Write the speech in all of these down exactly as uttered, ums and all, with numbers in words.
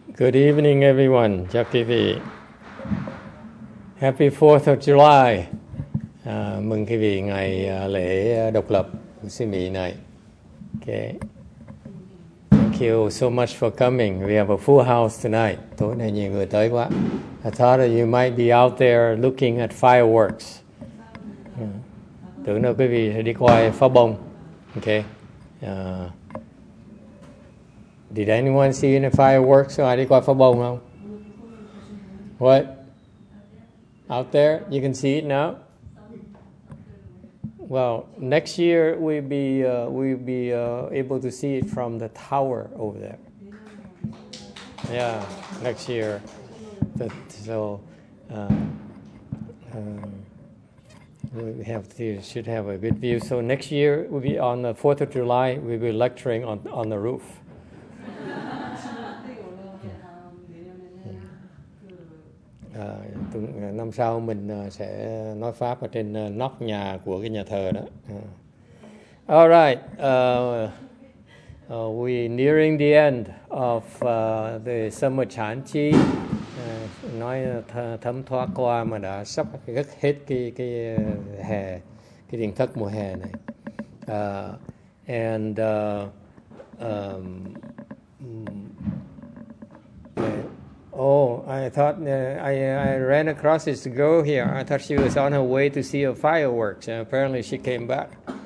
Good evening, everyone. Chào quý vị. Happy fourth of July. À, mừng quý vị ngày uh, lễ độc lập của xứ Mỹ này. Okay. Thank you so much for coming. We have a full house tonight. Tối nay nhiều người tới quá. I thought that you might be out there looking at fireworks. Yeah. Tưởng đâu quý vị sẽ đi coi pháo bông. Okay. Uh, Did anyone see any fireworks? Ai đi coi pháo bông không? What? Out there? You can see it now? Well, next year we'll be uh, we'll be uh, able to see it from the tower over there. Yeah, next year. So uh, um, we have to, should have a good view. So next year we'll be on the fourth of July. We'll be lecturing on on the roof. À, năm sau mình sẽ nói pháp ở trên nóc nhà của cái nhà thờ đó. Uh. All right, uh, uh, we're nearing the end of uh, the summer chanchi. Uh, nói th- thấm thoát qua mà đã sắp rất hết cái cái hè, cái điển thất mùa hè này. Uh, and uh, um, Oh, I thought uh, I I ran across this girl here. I thought she was on her way to see a fireworks, and apparently she came back.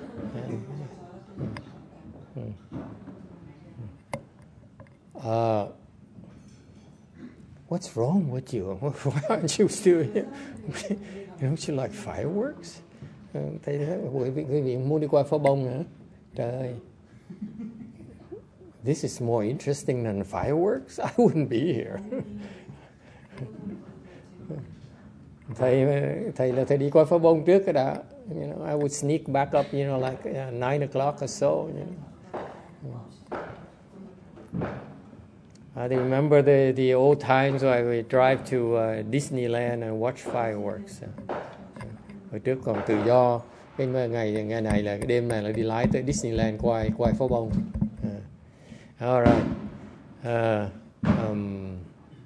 Uh, what's wrong with you? Why aren't you still here? Don't you like fireworks? Thấy quý vị quý vị muốn đi qua pháo bông hả? Trời ơi. This is more interesting than fireworks. I wouldn't be here. thầy thầy là thầy đi coi pháo bông trước cái đã. You know, I would sneak back up, you know, like uh, nine o'clock or so. You know. I remember the the old times where I would drive to uh, Disneyland and watch fireworks. Hồi trước còn tự do. Cái ngày ngày này là cái đêm này là đi lái tới Disneyland quay quay pháo bông. All right. Uh, um,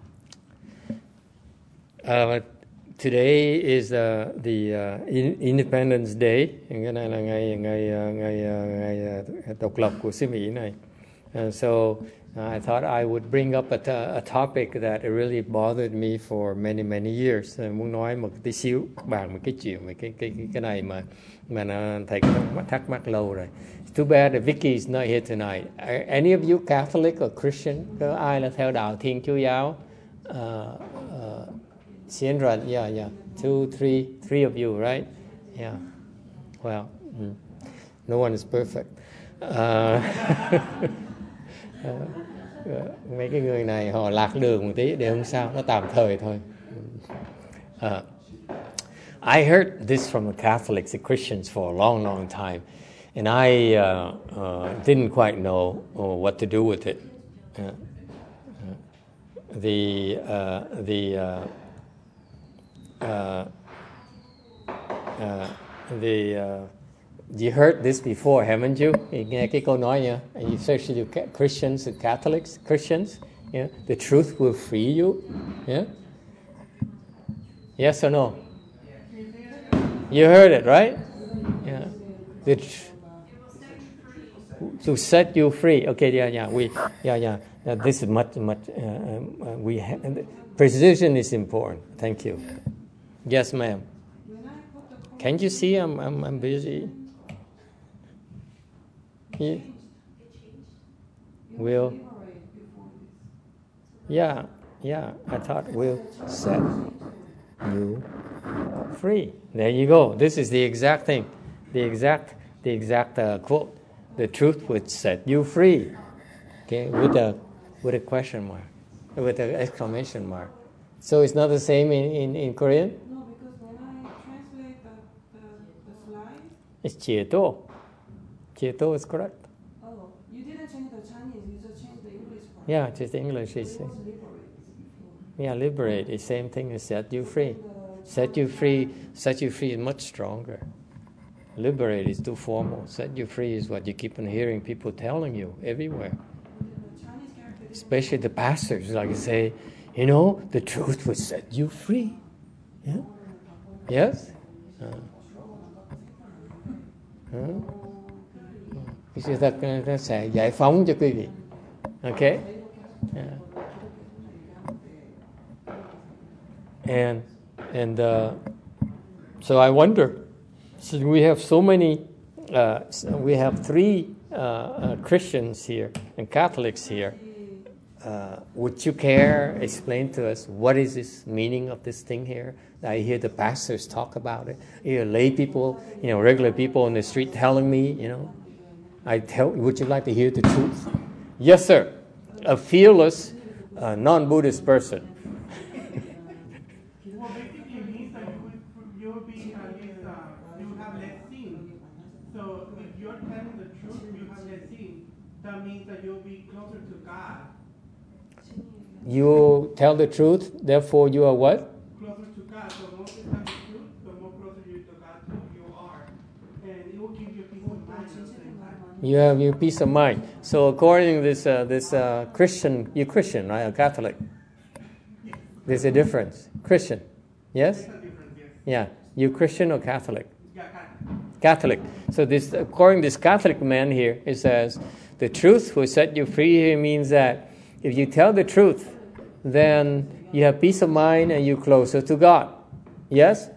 uh, today is uh, the uh, in- Independence Day. Cái này là ngày ngày ngày ngày độc lập của xứ Mỹ này. And so uh, I thought I would bring up a, t- a topic that really bothered me for many many years. Uh, muốn nói một tí xíu bàn một cái chuyện về cái cái cái này mà mà nó thầy có thắc mắc lâu rồi. Too bad that Vicky is not here tonight. Are any of you Catholic or Christian? Có ai là theo đạo Thiên Chúa giáo? Uh, uh, Xiên Rận, yeah, yeah. Two, three, three of you, right? Yeah. Well, mm. No one is perfect. Uh, uh, mấy cái người này họ lạc đường một tí, để không sao, nó tạm thời thôi. Uh, I heard this from the Catholics, the Christians, for a long, long time. And I uh, uh, didn't quite know uh, what to do with it. Uh, uh, the uh, the uh, uh, uh, the uh, you heard this before, haven't you? Nghe cái câu nói nha. Especially Christians and Catholics, Christians. Yeah, the truth will free you. Yeah. Yes or no? You heard it, right? Yeah. The tr- to set you free. Okay, yeah, yeah. We, yeah, yeah. Uh, this is much, much. Uh, uh, we ha- precision is important. Thank you. Yes, ma'am. Can you see? I'm, I'm, I'm busy. Yeah. Will. Yeah, yeah. I thought we'll set you free. There you go. This is the exact thing. The exact, the exact uh, quote. The truth would set you free. Okay, with a with a question mark, with an exclamation mark. So it's not the same in, in, in Korean? No, because when I translate the, the, the slide... It's Chieto. Chieto is correct. Oh, you didn't change the Chinese, you just changed the English part. Yeah, just English is... It was liberate. Yeah, liberate is same thing as set you free. Set you free, set you free is much stronger. Liberate is too formal. Set you free is what you keep on hearing people telling you everywhere. The Chinese character especially the pastors, like say, you know, the truth will set you free. Yeah? Yes? Uh, uh, cái sự thật nó sẽ giải phóng cho quý vị. Okay? Yeah. And and uh, so I wonder, since we have so many, uh, we have three uh, uh, Christians here and Catholics here. Uh, would you care explain to us what is this meaning of this thing here? I hear the pastors talk about it. I hear lay people, you know, regular people on the street telling me, you know. I tell. Would you like to hear the truth? Yes, sir. A fearless, uh, non-Buddhist person. Well, basically it means that you would, you will be at least, uh, you have less sin. So if you're telling the truth, you have less sin. That means that you'll be closer to God. You tell the truth, therefore you are what? Closer to God. So the more you tell the truth, the more closer you to God you are. And it will give you peace of mind at the same time. You have your peace of mind. So according to this uh, this uh, Christian, you're Christian, right? A Catholic. Yes. There's a difference. Christian, yes? There's a difference, yes. Yeah. You Christian or Catholic? Yeah, God. Catholic. So this, according to this Catholic man here, it says, the truth will set you free here means that if you tell the truth, then you have peace of mind and you're closer to God. Yes?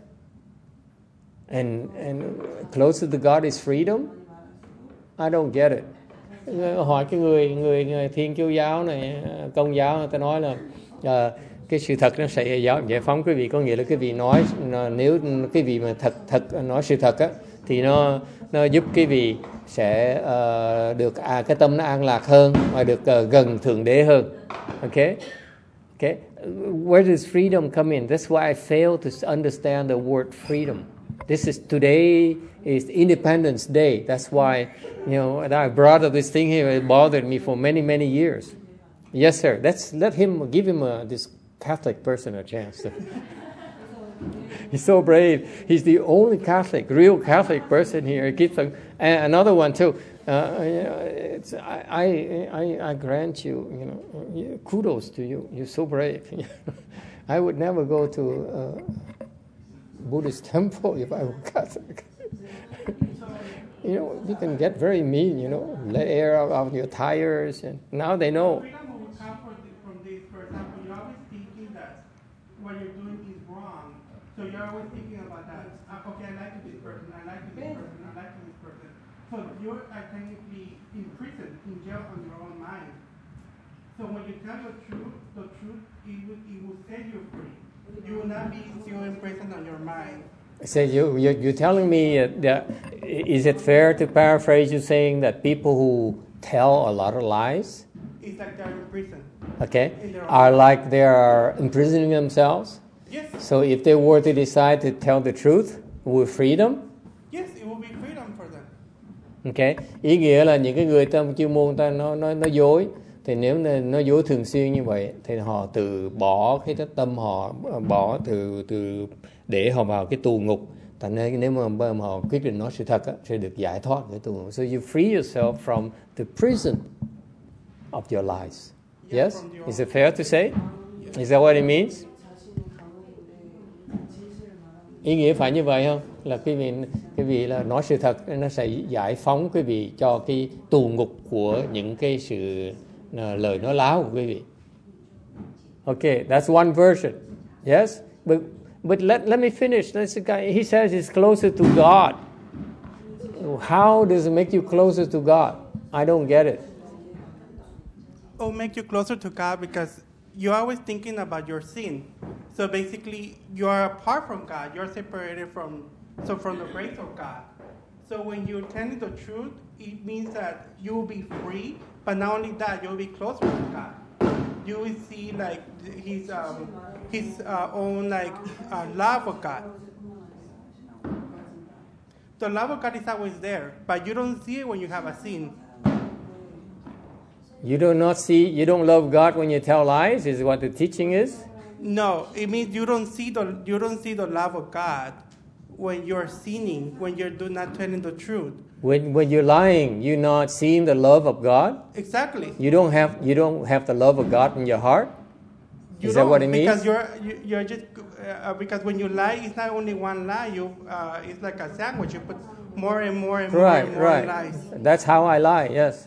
And and closer to God is freedom? I don't get it. Hỏi cái người người, người Thiên Chúa giáo này, Công giáo, người ta nói là uh, cái sự thật nó sẽ giải, giải phóng quý vị, có nghĩa là quý vị nói, nếu quý vị mà thật thật nói sự thật á, thì nó nó giúp quý vị sẽ uh, được à, cái tâm nó an lạc hơn và được uh, gần Thượng Đế hơn. Okay? Okay? Where does freedom come in? That's why I fail to understand the word freedom. This is today is Independence Day. That's why, you know, I brought up this thing here. It bothered me for many, many years. Yes, sir. Let's let him give him a, this Catholic person a chance. He's so brave. He's the only Catholic, real Catholic person here. He keeps a, and another one too. Uh, it's, I, I, I, I grant you, you know, kudos to you. You're so brave. I would never go to a Buddhist temple if I were Catholic. You know, you can get very mean. You know, let air out of your tires, and now they know. Freedom will come from this. For example, you're always thinking that what you're doing is wrong. So you're always thinking about that. Uh, okay, I like this person. I like this person. I like this person. So you're uh, technically in prison, in jail on your own mind. So when you tell the truth, the truth, it will, it will set you free. You will not be still in prison on your mind. So you, you, you're telling me uh, that, is it fair to paraphrase you saying that people who tell a lot of lies, it's like they're in prison. okay, are like they are imprisoning themselves? Yes. So if they were to decide to tell the truth with freedom, Yes, it will be freedom for them. okay, ý nghĩa là những cái người trong chuyên môn ta nó nó nó dối, thì nếu nó dối thường xuyên như vậy thì họ từ bỏ cái tâm họ, bỏ từ từ để họ vào cái tù ngục. Thành ra nếu mà họ quyết định nói sự thật á, sẽ được giải thoát cái tù ngục. So you free yourself from the prison of your lies. Yeah, Yes? Is it fair to say? Is that what it means? Ý nghĩa phải như vậy không? Là quý vị, quý vị là nói sự thật, nó sẽ giải phóng quý vị cho cái tù ngục của những cái sự uh, lời nói láo của quý vị. Okay, that's one version. Yes? But but let let me finish. Let's, he says it's closer to God. How does it make you closer to God? I don't get it. It will make you closer to God because you're always thinking about your sin. So basically, you are apart from God. You're separated from, so from the grace of God. So when you're telling the truth, it means that you will be free. But not only that, you'll be closer to God. You will see like His um, His uh, own like uh, love of God. The love of God is always there, but you don't see it when you have a sin. You do not see, you don't love God when you tell lies, is what the teaching is? No, it means you don't see the you don't see the love of God when you're sinning, when you're do not telling the truth. When when you're lying, you're not seeing the love of God. Exactly. You don't have you don't have the love of God in your heart. You Is that what it don't, means? Because you're you, you're just uh, because when you lie, it's not only one lie. You uh, it's like a sandwich. You put more and more and more Right, and more right. lies. That's how I lie. Yes.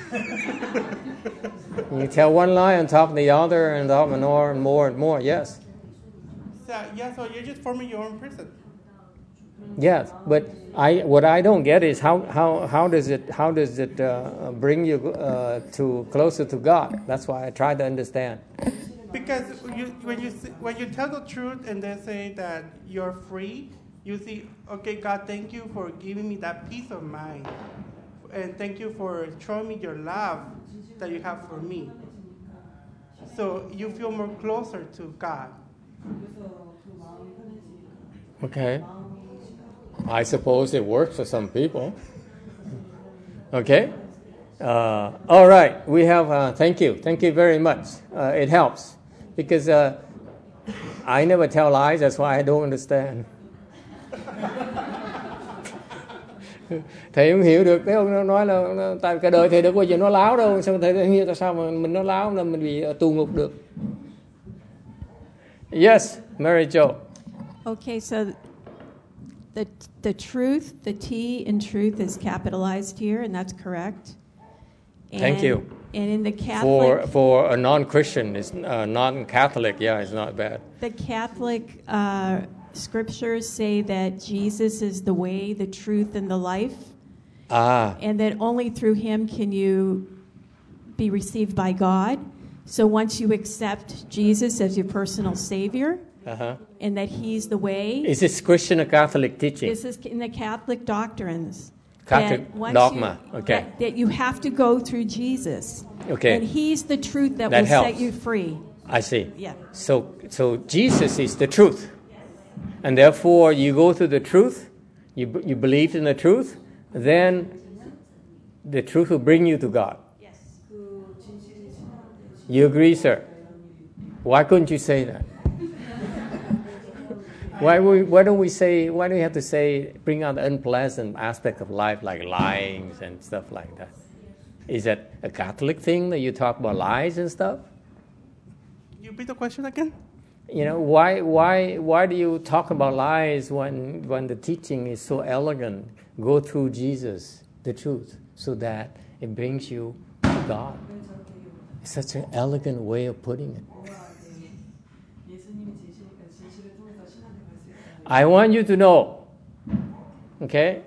You tell one lie on top of the other, and top and more and more and more. Yes. So yeah, so you're just forming your own prison. Yes, but I what I don't get is how how, how does it how does it uh, bring you uh, to closer to God? That's why I try to understand. Because you, when you when you tell the truth and they say that you're free, you see, okay, God, thank you for giving me that peace of mind, and thank you for showing me your love that you have for me. So you feel more closer to God. Okay. I suppose it works for some people. Okay. Uh, all right. We have. Uh, thank you. Thank you very much. Uh, it helps because uh, I never tell lies. That's why I don't understand. Thầy không hiểu được, thấy không? Nó nói là nó, tại cả đời thầy đâu có gì nó láo đâu, sao thầy thấy hiểu tại sao mà mình nó láo là mình bị tù ngục được. Yes, Mary Jo. Okay, so the the truth, the T in truth is capitalized here, and that's correct. And, Thank you. And in the Catholic, For for a non-Christian, it's uh, non-Catholic. Yeah, it's not bad. the Catholic uh, scriptures say that Jesus is the way, the truth, and the life, Ah, and that only through Him can you be received by God. So once you accept Jesus as your personal Savior, uh-huh. and that He's the way. Is this Christian or Catholic teaching? This is in the Catholic doctrines. Catholic that once dogma, you- okay. That, that you have to go through Jesus. Okay. And He's the truth that, That will helps. set you free. I see. Yeah. So so Jesus is the truth, and therefore you go through the truth. You b- you believe in the truth, then the truth will bring you to God. Yes. You agree, sir? Why couldn't you say that? Why we, why don't we say? Why do we have to say bring out the unpleasant aspect of life like lying and stuff like that? Is that a Catholic thing that you talk about lies and stuff? You repeat the question again? You know, why why why do you talk about lies when when the teaching is so elegant? Go through Jesus, the truth, so that it brings you to God. It's such an elegant way of putting it. I want you to know, okay?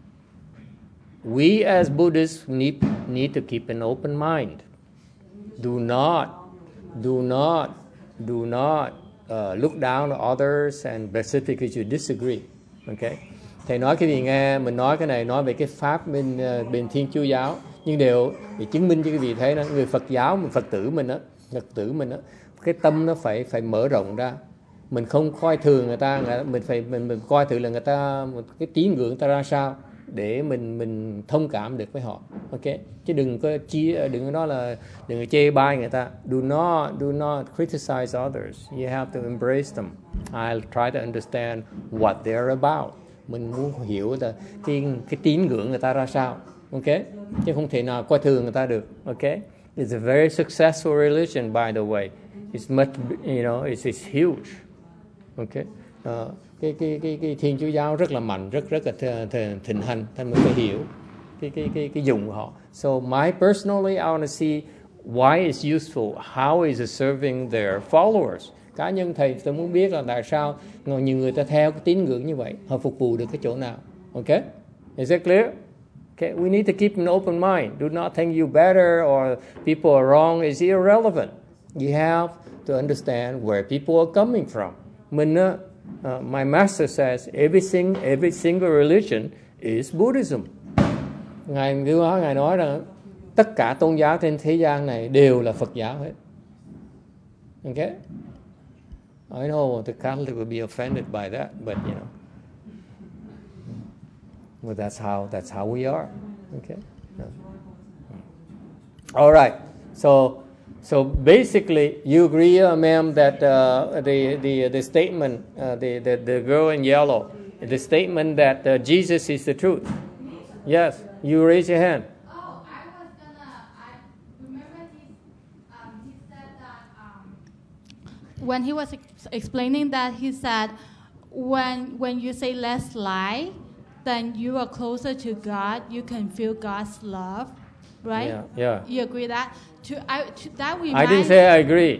We as Buddhists need need to keep an open mind. Do not, do not, do not uh, look down on others and specifically you disagree. Okay? Thầy nói cái gì nghe, mình nói cái này nói về cái pháp bên uh, bên Thiên Chúa giáo, nhưng đều để chứng minh cho quý vị thấy đó, người Phật giáo, mình Phật tử mình á, Phật tử mình á, cái tâm nó phải phải mở rộng ra. Mình không coi thường người ta, mình phải mình mình coi thử là người ta một cái tín ngưỡng người ta ra sao để mình mình thông cảm được với họ, ok? Chứ đừng có chia, đừng có nói là đừng có chê bai người ta. Do not do not criticize others. You have to embrace them. I'll try to understand what they're about. Mình muốn hiểu là cái cái tín ngưỡng người ta ra sao, ok? Chứ không thể nào coi thường người ta được, ok? It's a very successful religion, by the way. It's much, you know, it's it's huge. Okay. Uh, cái cái cái cái Thiên Chúa giáo rất là mạnh, rất rất là th- thịnh hành, thành mình phải hiểu cái cái cái cái dùng của họ. So my personally, I want to see why it's useful, how is it serving their followers. Cá nhân thầy tôi muốn biết là tại sao nhiều người ta theo cái tín ngưỡng như vậy, họ phục vụ được cái chỗ nào. Okay, is that clear? Okay, we need to keep an open mind. Do not think you better or people are wrong. It's irrelevant. You have to understand where people are coming from. Mình, uh, uh, my master says every, sing, every single religion is Buddhism. Ngài Đức Hóa Ngài nói rằng tất cả tôn giáo trên thế gian này đều là Phật giáo hết. Okay? I know the Catholic will be offended by that, but you know, well, that's how that's how we are. Okay. Yeah. All right. So. So basically, you agree, uh, ma'am, that uh, the, the the statement, uh, the, the the girl in yellow, The statement that uh, Jesus is the truth. Yes, you raise your hand. Oh, I was gonna. I remember he, um, he said that um, when he was ex- explaining that he said, when when you say let's lie, then you are closer to God. You can feel God's love, right? Yeah, yeah. You agree that? To, I, to, that reminds I didn't say I agree.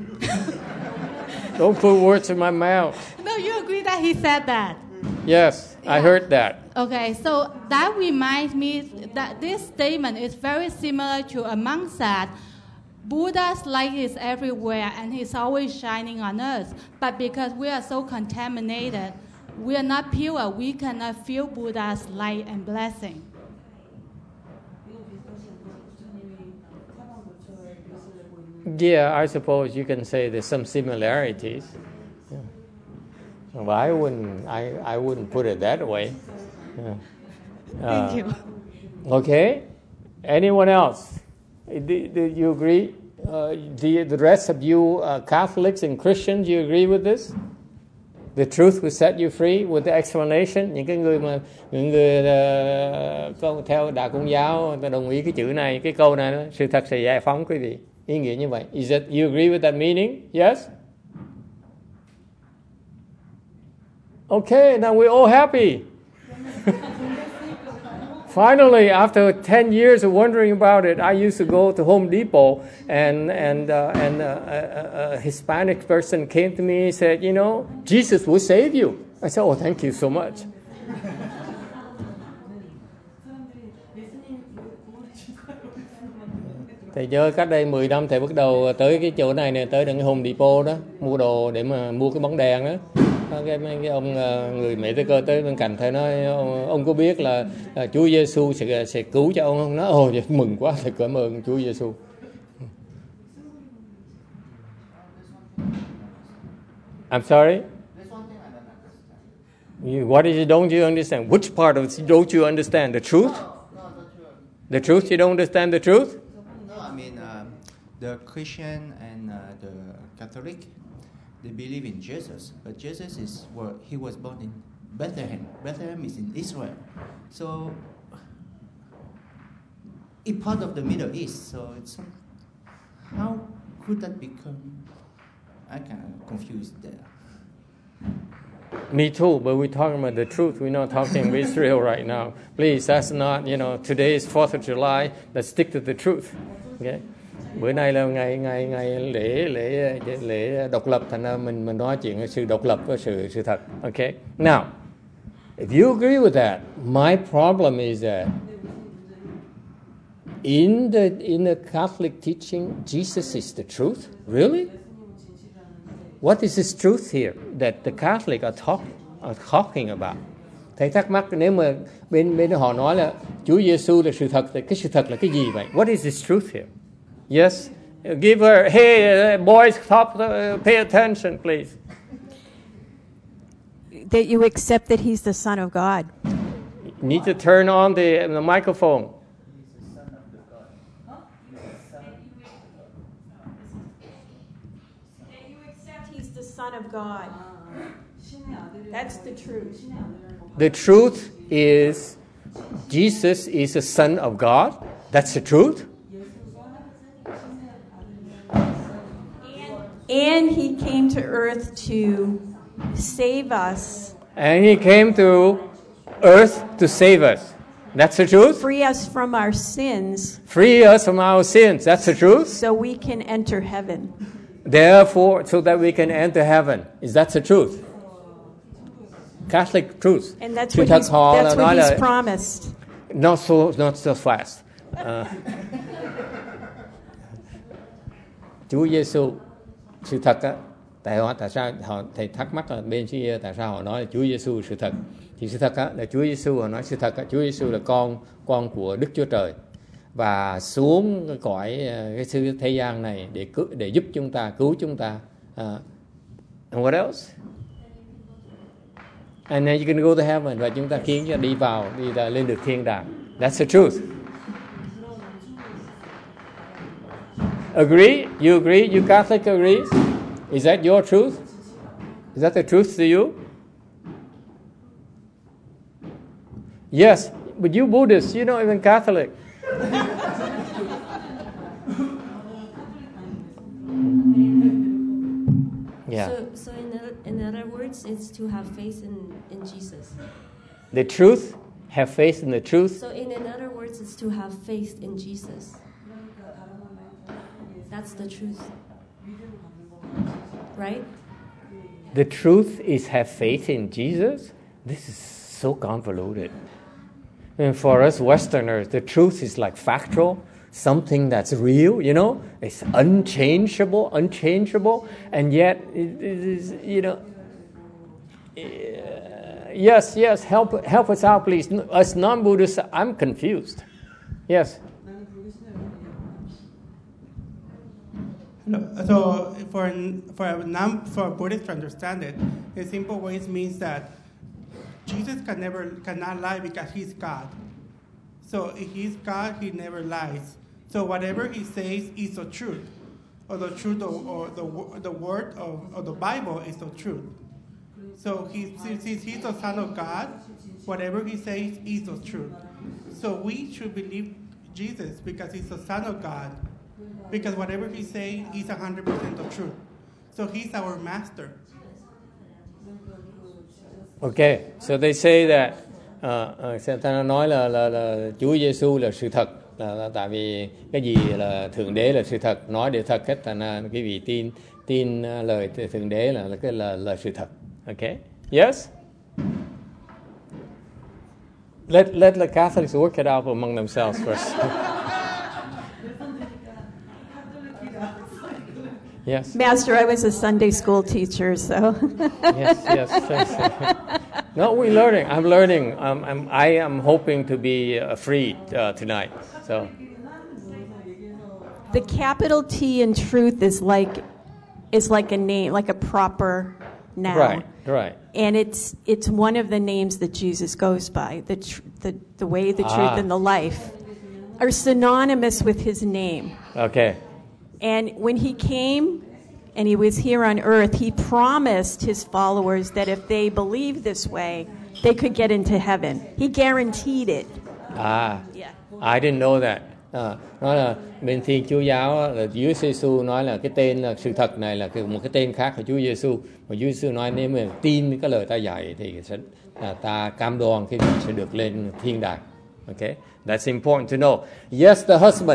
Don't put words in my mouth. No, you agree that he said that. Yes, I Yeah. heard that. Okay, so that reminds me that this statement is very similar to a monk said, Buddha's light is everywhere and he's always shining on us. But because we are so contaminated, we are not pure, we cannot feel Buddha's light and blessing. Yeah, I suppose you can say there's some similarities. Yeah. Well, I wouldn't. I, I wouldn't put it that way. Yeah. Uh, Thank you. Okay. Anyone else? Do, do you agree? Uh, the the rest of you uh, Catholics and Christians, you agree with this? The truth will set you free with the explanation. Những cái người mà những người uh, con theo đạo Công giáo, người ta đồng ý cái chữ này, cái câu này đó, sự thật sẽ giải phóng quý vị. Ý nghĩa như vậy. Is that you agree with that meaning? Yes. Okay, now we're all happy. Finally, after ten years of wondering about it, I used to go to Home Depot, and and uh, and uh, a, a Hispanic person came to me and said, you know, Jesus will save you. I said, oh, thank you so much. Thầy nhớ cách đây mười năm thầy bắt đầu tới cái chỗ này nè, tới đằng cái Home Depot đó, mua đồ để mà mua cái bóng đèn đó. Cái, cái ông người Mỹ tới cơ tới bên cạnh thầy nói, ông, ông có biết là, là Chúa Giêsu sẽ sẽ cứu cho ông không? Nói ồ vậy mừng quá, thầy cảm ơn Chúa Giêsu. I'm sorry. You, what is it? Don't you understand? Which part of it don't you understand? The truth? The truth? You don't understand the truth? No, I mean um, the Christian and uh, the Catholic, they believe in Jesus, but Jesus is well, he was born in Bethlehem. Bethlehem is in Israel, so it's part of the Middle East. So it's how could that become? I kind of confused there. Me too, but we're talking about the truth. We're not talking about Israel right now. Please, that's not, you know, today is fourth of July. Let's stick to the truth. Okay? Bữa nay là ngày ngày ngày lễ lễ lễ độc lập, thành ra mình mình nói chuyện sự độc lập với sự sự thật. Okay? Now, if you agree with that, my problem is that in the in the Catholic teaching, Jesus is the truth. Really? What is this truth here that the Catholic are, talk, are talking about? Thầy thắc mắc nếu mà bên bên họ nói là Chúa Giêsu là sự thật, thì cái sự thật là cái gì vậy? What is this truth here? Yes, give her. Hey, uh, boys, stop. Uh, pay attention, please. That you accept that he's the Son of God. You need to turn on the, the microphone. Son of God. That's the truth. The truth is Jesus is the Son of God. That's the truth. And he came to earth to save us. And he came to earth to save us. That's the truth. Free us from our sins. Free us from our sins. That's the truth. So we can enter heaven. Therefore, so that we can enter heaven. Is that the truth? Catholic truth. And that's Sự what thật he's, họ that's là nói what he's là promised. not so not so fast. Uh, Chúa Giêsu, sự thật á, tại họ tại sao họ thầy thắc mắc là bên kia tại sao họ nói là Chúa Giêsu sự thật? Thì sự thật á là Chúa Giêsu họ nói sự thật á, Chúa Giêsu là con con của Đức Chúa Trời và xuống cái cõi cái sự thế gian này để cứu, để giúp chúng ta, cứu chúng ta. Uh, and what else? And then you can go to heaven, và chúng ta khiến cho đi vào, đi ra, lên được thiên đàng. That's the truth. Agree? You agree? You Catholic agrees? Is that your truth? Is that the truth to you? Yes, but you Buddhists, you're not even Catholic. Yeah. So, so in, other, in other words, it's to have faith in, in Jesus. The truth, have faith in the truth. So in, in other words, it's to have faith in Jesus. That's the truth. Right? The truth is have faith in Jesus? This is so convoluted. And for us Westerners, the truth is like factual, something that's real, you know? It's unchangeable, unchangeable, and yet it, it is, you know... Uh, yes, yes, help help us out, please. Us non-Buddhists, I'm confused. Yes? No, so for for a non for a Buddhist to understand it, in simple ways means that Jesus can never cannot lie because he's God. So if he's God, he never lies. So whatever he says is the truth, or the truth, of, or the the word of, of the Bible is the truth. So he, since he's the Son of God, whatever he says is the truth. So we should believe Jesus because he's the Son of God. Because whatever he says is one hundred percent the truth. So he's our master. Okay, so they say that uh, uh, ta nói là, là là Chúa Giêsu là sự thật, là, là tại vì cái gì là thượng đế là sự thật, nói để thật hết, thành ra cái vị tin tin lời thượng đế là là cái là là sự thật. Okay, yes. Let let the Catholics work it out among themselves first. Yes. Master, I was a Sunday school teacher, so. Yes, yes, yes. No, we're learning. I'm learning. Um, I'm, I am hoping to be uh, freed uh, tonight. So. The capital T in truth is like is like a name, like a proper noun. Right, right. And it's it's one of the names that Jesus goes by. The tr- the the way, the truth, Ah. and the life are synonymous with his name. Okay. And when he came and he was here on earth, he promised his followers that if they believed this way, they could get into heaven. He guaranteed it. Ah, Yeah. I didn't know that. À, nói là bên Thiên Chúa giáo á, là Chúa Giêsu nói là cái tên là sự thật này là cái- một cái tên khác của Chúa Giêsu. Mà Chúa Giêsu nói nếu mà tin cái lời ta dạy thì sẽ là ta cam đoan cái vị sẽ được lên thiên đàng. Okay, that's important to know. Yes, the husband.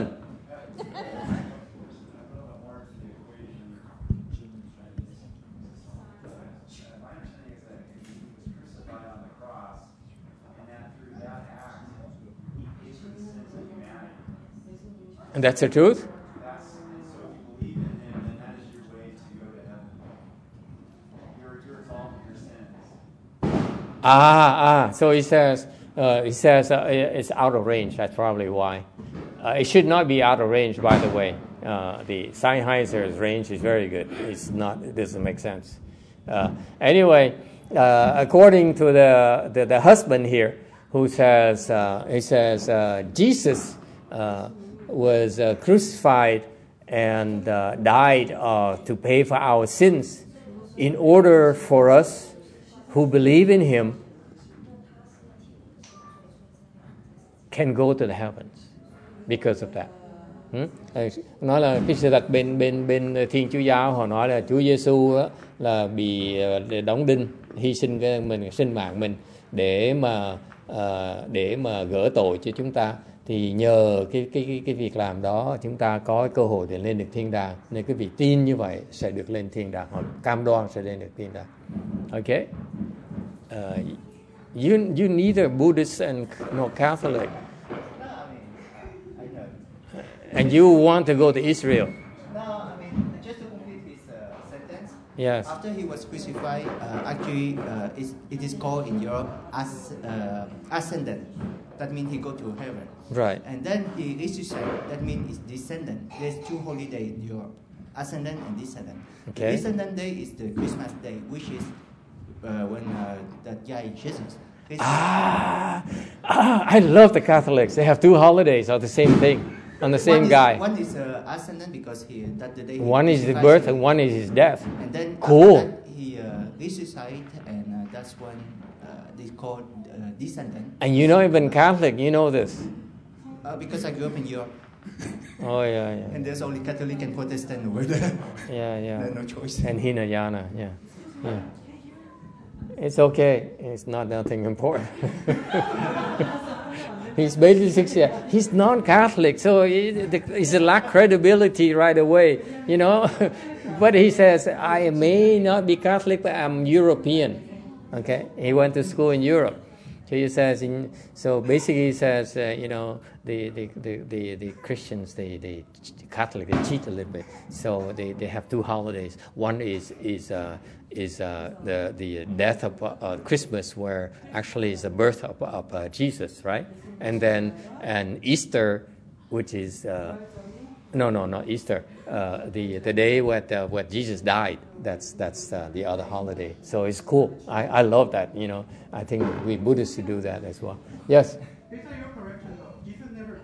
And that's the truth? Ah, ah. So he says, uh, he says uh, it's out of range. That's probably why. Uh, it should not be out of range, by the way. Uh, the Sennheiser's range is very good. It's not. It doesn't make sense. Uh, anyway, uh, according to the, the the husband here, who says uh, he says uh, Jesus uh, was uh, crucified and uh, died uh, to pay for our sins, in order for us who believe in him can go to the heavens because of that. Hmm? Nói là cái sự thật bên bên bên Thiên Chúa giáo họ nói là Chúa Giêsu á, là bị uh, đóng đinh, hy sinh cái mình sinh mạng mình để mà uh, để mà gỡ tội cho chúng ta, thì nhờ cái cái cái cái việc làm đó chúng ta có cơ hội để lên được thiên đàng. Nên cái vị tin như vậy sẽ được lên thiên đàng, họ cam đoan sẽ lên được thiên đàng. Okay? Uh, you you neither Buddhist and nor Catholic, and you want to go to Israel. No, I mean, just to complete his uh, sentence. Yes. After he was crucified, uh, actually, uh, it's, it is called in Europe as uh, ascendant. That means he go to heaven. Right. And then he resuscitated. That means it's descendant. There's two holidays in Europe, ascendant and descendant. Okay. The descendant day is the Christmas day, which is uh, when uh, that guy Jesus. His- Ah, ah, I love the Catholics. They have two holidays of the same thing, on the same one is, guy. One is uh, ascendant because he that the day. he One is the crucified birth him. and one is his death. And then Cool. after that, he uh, resuscitated, and uh, that's when uh, they call uh, descendant. And you're not even Catholic, you know this. Uh, because I grew up in Europe, Oh, yeah, yeah. and there's only Catholic and Protestant over there. Yeah, yeah. There's no choice. And Hinayana, yeah. Yeah. It's okay. It's not nothing important. He's basically, he's non-Catholic, so he's a lack credibility right away, you know. But he says, I may not be Catholic, but I'm European. Okay, he went to school in Europe. So he says, in, so basically he says, uh, you know, the the, the, the, the Christians, the, the Catholic, they cheat a little bit. So they, they have two holidays. One is is uh, is uh, the the death of uh, Christmas, where actually is the birth of, of uh, Jesus, right? And then and Easter, which is uh, no no not Easter, uh, the the day when uh, when Jesus died. That's that's uh, the other holiday. So it's cool. I, I love that. You know, I think we Buddhists should do that as well. Yes. These are your correction though. Jesus never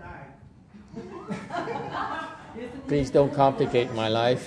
died. Please don't complicate my life.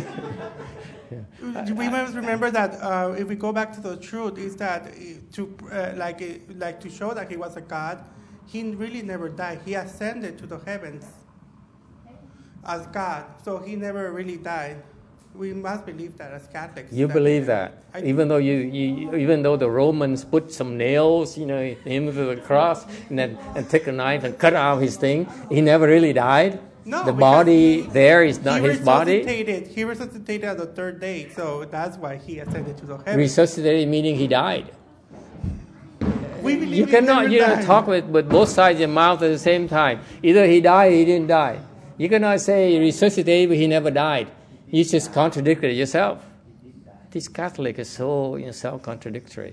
We must remember that uh, if we go back to the truth, is that uh, to uh, like uh, like to show that he was a God, he really never died. He ascended to the heavens as God, so he never really died. We must believe that as Catholics. You that believe that, I even though you, you, even though the Romans put some nails, you know, into the cross, and then and take a knife and cut out his thing, he never really died. No, the because body he- there is not he his body. resuscitated. He resuscitated on the third day, so that's why he ascended to the heavens. Resuscitated meaning he died. We believe You he cannot, never you know, died. talk with, with both sides of your mouth at the same time. Either he died or he didn't die. You cannot say he resuscitated but he never died. You just contradicted yourself. This Catholic is so, you know, self-contradictory.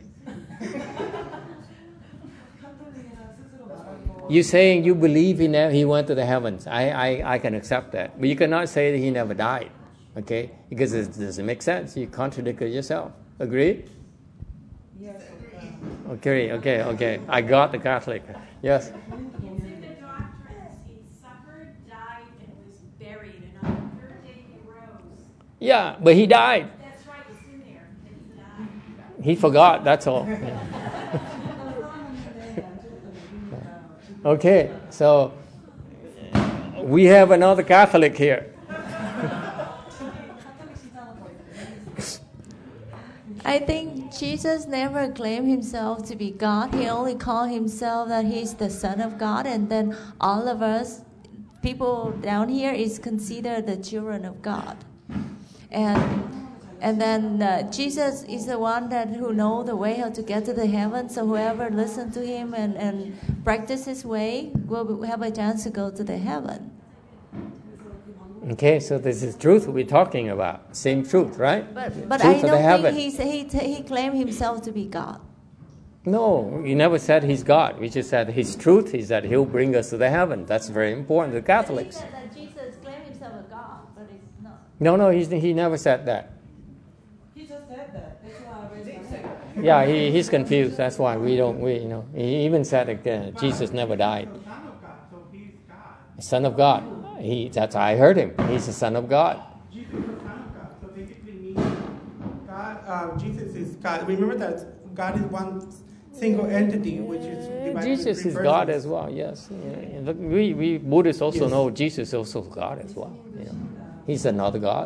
You're saying you believe he never, he went to the heavens. I, I, I can accept that. But you cannot say that he never died. Okay? Because it doesn't make sense. You contradicted yourself. Agree? Okay, okay, okay. I got the Catholic. Yes? In the doctrines, he suffered, died, and was buried, and on the third day he rose. Yeah, but he died. That's right, it's in there. that He died. He forgot, that's all. Okay, so we have another Catholic here. I think Jesus never claimed himself to be God. He only called himself that he's the Son of God, and then all of us, people down here, is considered the children of God. And and then uh, Jesus is the one that who know the way how to get to the heaven. So whoever listen to him and, and practice his way will have a chance to go to the heaven. Okay, so this is truth we're talking about. Same truth, right? But but Truth I of the don't heaven. think he's, he he claimed himself to be God. No, you never said he's God. We just said his truth is that he'll bring us to the heaven. That's very important to Catholics. He said that Jesus claimed himself a God, but it's not. No, no, he's, he never said that. He just said that. That's why I raised my hand. Yeah, he, he's confused. That's why we don't, we, you know, he even said again, Jesus never died. The Son of God, so he's God. Son of God. He, that's I heard him. He's the Son of God. Jesus is the Son of God, so basically means God. Uh, Jesus is God. Remember that God is one single entity, which is divided into Jesus three is God persons. as well. Yes, yeah. Look, we we Buddhists also Yes. know Jesus is also God as well. You know, he's another God.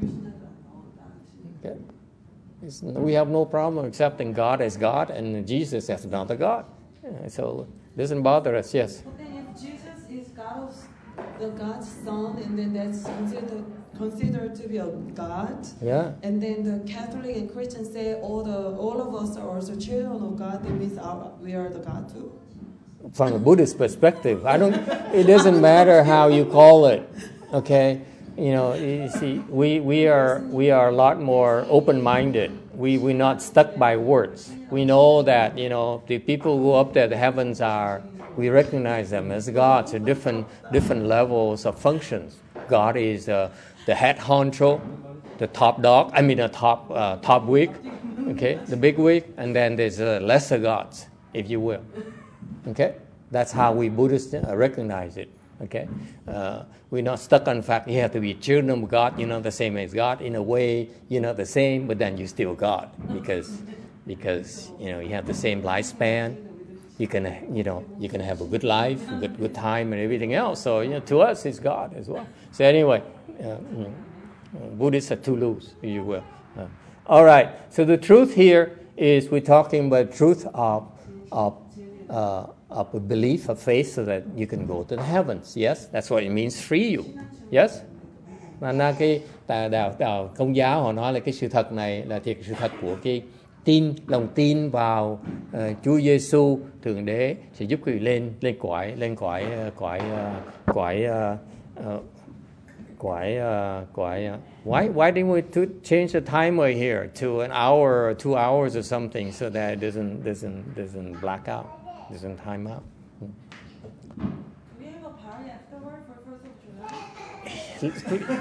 Okay. It's, we have no problem accepting God as God and Jesus as another God. Yeah, so it doesn't bother us. Yes. But then if Jesus is God's, the God's son, and then that's considered considered to be a God, Yeah. and then the Catholic and Christian say all the all of us are also children of God, that means our, we are the God too. From a Buddhist perspective, I don't. It doesn't matter how you call it. Okay. You know, you see, we, we are we are a lot more open-minded. We we're not stuck by words. We know that, you know, the people who go up there, the heavens are. We recognize them as gods at different different levels of functions. God is uh, the head honcho, the top dog. I mean, the top uh, top wig. Okay, the big wig, and then there's uh, lesser gods, if you will. Okay, that's how we Buddhists uh, recognize it. Okay, uh, we're not stuck on the fact you have to be children of God. You're not the same as God. In a way, you're not the same, but then you're still God because because you know you have the same lifespan. You can, you know, you can have a good life, a good good time, and everything else. So you know, to us, it's God as well. So anyway, uh, you know, Buddhists are too loose, if you will. Uh, all right. So the truth here is we're talking about truth of of uh, of a belief, of faith, so that you can go to the heavens. Yes, that's what it means. Free you. Yes. Mà na cái tà đạo đạo Công giáo họ nói là cái sự thật này là thiệt sự thật của cái tin, lòng tin vào uh, Chúa Giêsu Thượng Đế sẽ giúp quý vị lên lên cõi lên cõi uh, cõi uh, cõi uh, uh, cõi uh, cõi uh, why why didn't we to change the timer here to an hour or two hours or something so that it doesn't doesn't doesn't black out, doesn't time out? Do we have a party afterward for Fourth of July?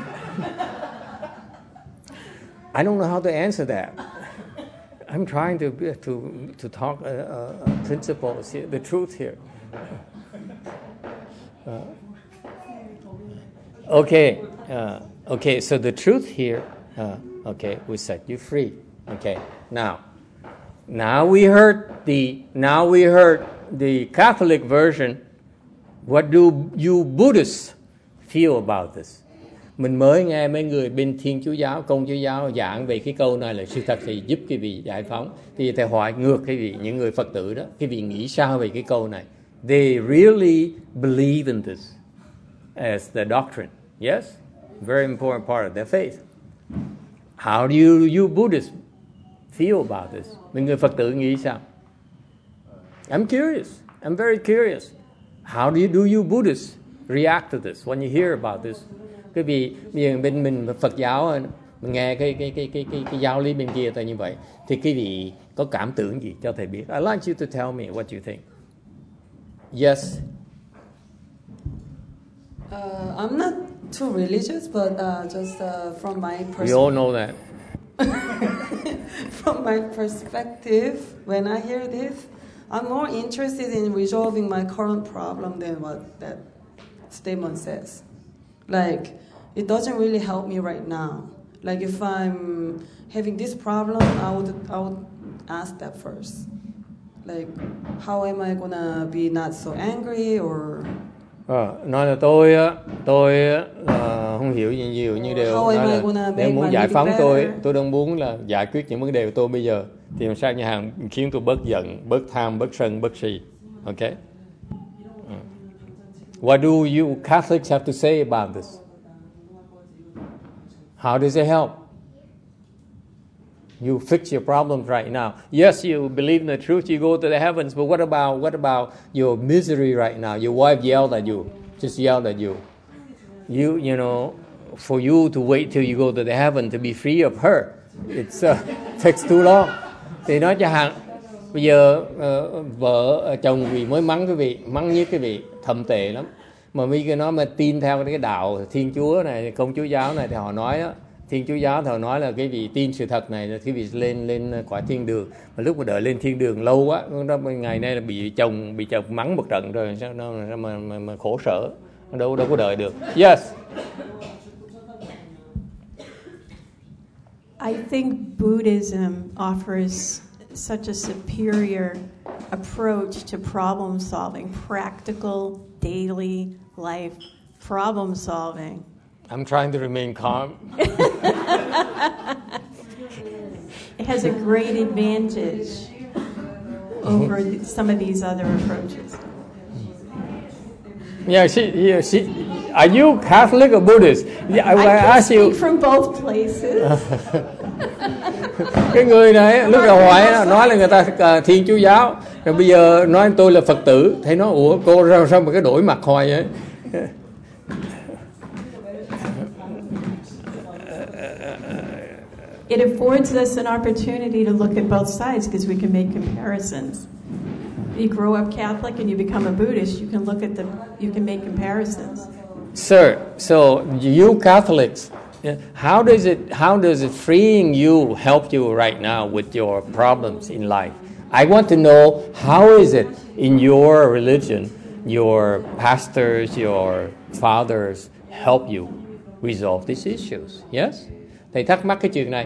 I don't know how to answer that. I'm trying to to to talk uh, uh, principles here, the truth here. Uh, okay, uh, okay. So the truth here, uh, okay, we set you free. Okay, now, now we heard the now we heard the Catholic version. What do you Buddhists feel about this? Mình mới nghe mấy người bên Thiên Chúa giáo, Công Chúa giáo giảng về cái câu này là sự thật sẽ giúp quý vị giải phóng. Thì thầy hỏi ngược quý vị, những người Phật tử đó, quý vị nghĩ sao về cái câu này? They really believe in this as the doctrine. Yes? Very important part of their faith. How do you, you Buddhists feel about this? Mấy người Phật tử nghĩ sao? I'm curious. I'm very curious. How do you, do you Buddhists react to this when you hear about this? Quý vị bây giờ bên mình Phật giáo mình nghe cái cái cái cái cái, cái giáo lý bên kia ta như vậy thì quý vị có cảm tưởng gì cho thầy biết? I'd like you to tell me what you think. Yes. Uh, I'm not too religious, but uh, just uh, from my We all know that. From my perspective, when I hear this, I'm more interested in resolving my current problem than what that statement says. Like, it doesn't really help me right now. Like, if I'm having this problem, I would I would ask that first. Like, how am I gonna be not so angry or... À, nói là tôi á, tôi á, là không hiểu gì nhiều nhưng đều nói là nếu muốn giải phóng tôi, tôi đang muốn là giải quyết những vấn đề của tôi bây giờ thì làm sao nhà hàng khiến tôi bớt giận, bớt tham, bớt sân, bớt si. Okay? What do you Catholics have to say about this? How does it help? You fix your problems right now. Yes, you believe in the truth, you go to the heavens, but what about what about your misery right now? Your wife yelled at you, just yelled at you. You, you know, for you to wait till you go to the heaven to be free of her, it's uh, takes too long. Thì nói cho hàng, bây giờ uh, vợ chồng vì mới mắng cái vị, mắng nhất cái vị, thầm tệ lắm. Mà mấy cái nó mà tin theo cái đạo Thiên Chúa này, Công Chúa giáo này thì họ nói đó, Thiên Chúa giáo thì họ nói là cái vị tin sự thật này là cái vị lên lên quả thiên đường. Mà lúc mà đợi lên thiên đường lâu quá, đó ngày nay là bị chồng bị chồng mắng một trận rồi sao nó mà, mà, mà khổ sở, đâu đâu có đợi được. Yes. I think Buddhism offers such a superior approach to problem solving, practical, daily life problem solving. I'm trying to remain calm. It has a great advantage over th- some of these other approaches. Yeah, she, yeah, she, are you Catholic or Buddhist? Yeah, I, I I can ask speak you. from both places. Cái người này lúc đầu hỏi nói là người ta Thiên Chúa giáo, rồi bây giờ nói tôi là Phật tử, thấy nói ủa cô ra sao mà cái đổi mặt hoài vậy? It affords us an opportunity to look at both sides because we can make comparisons. You grow up Catholic and you become a Buddhist, you can look at the, you can make comparisons. Sir, so you Catholics, how does it, how does it freeing you help you right now with your problems in life? I want to know how is it in your religion, your pastors, your fathers help you resolve these issues? Yes? Thầy thắc mắc cái chuyện này.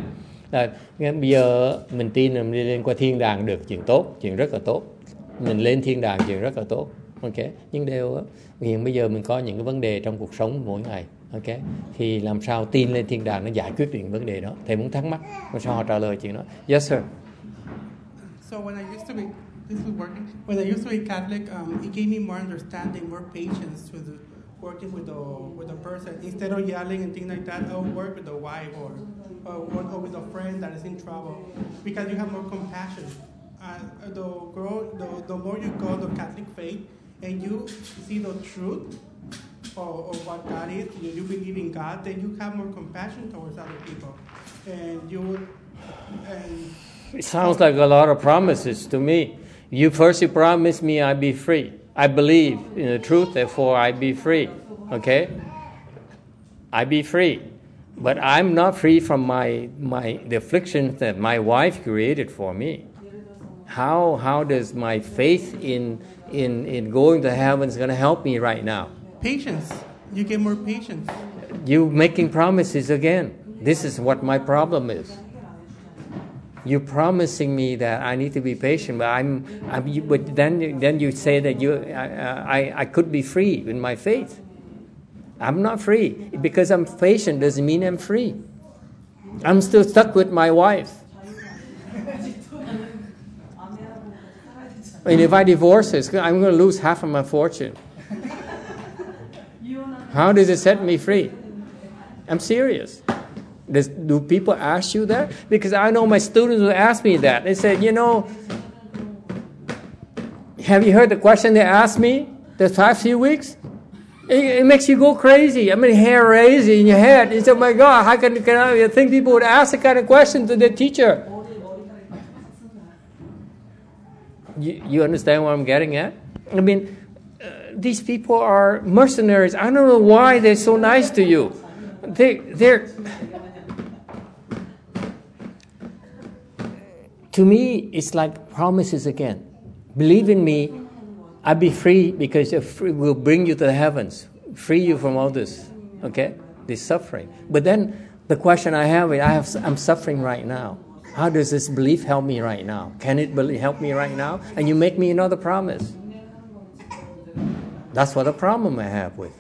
Là, bây giờ mình tin là mình đi lên qua thiên đàng được, chuyện tốt, chuyện rất là tốt. Mình lên thiên đàng chuyện rất là tốt. Ok, nhưng đều hiện bây giờ mình có những cái vấn đề trong cuộc sống mỗi ngày. Ok, thì làm sao tin lên thiên đàng nó giải quyết những vấn đề đó? Thầy muốn thắc mắc, làm sao họ trả lời chuyện đó? Yes sir. So when I used to be, this is working. When I used to be Catholic, um, it gave me more understanding, more patience with the, working with the with the person. Instead of yelling and things like that, I would work with the wife or or, or with a friend that is in trouble, because you have more compassion. Uh, the grow, the the more you go the Catholic faith and you see the truth or, or what God is, you, you believe in God, then you have more compassion towards other people, and you would and. It sounds like a lot of promises to me. You first you promised me I'd be free. I believe in the truth, therefore I be free. Okay? I be free. But I'm not free from my my the afflictions that my wife created for me. How how does my faith in in in going to heaven is going to help me right now? Patience. You get more patience. You making promises again. This is what my problem is. You're promising me that I need to be patient, but I'm, I'm you, but then then you say that you I, I I could be free in my faith. I'm not free. Because I'm patient doesn't mean I'm free. I'm still stuck with my wife. And if I divorce her, I'm going to lose half of my fortune. How does it set me free? I'm serious. Does, do people ask you that? Because I know my students will ask me that. They said, you know, have you heard the question they asked me the past few weeks? It, it makes you go crazy. I mean, hair raising in your head. You say, oh my God, how can, can I think people would ask that kind of question to their teacher? You, you understand what I'm getting at? I mean, uh, these people are mercenaries. I don't know why they're so nice to you. They, they're... To me, it's like promises again. Believe in me, I'll be free because it will bring you to the heavens, free you from all this, okay, this suffering. But then the question I have is, I have, I'm suffering right now. How does this belief help me right now? Can it help me right now? And you make me another promise. That's what the problem I have with.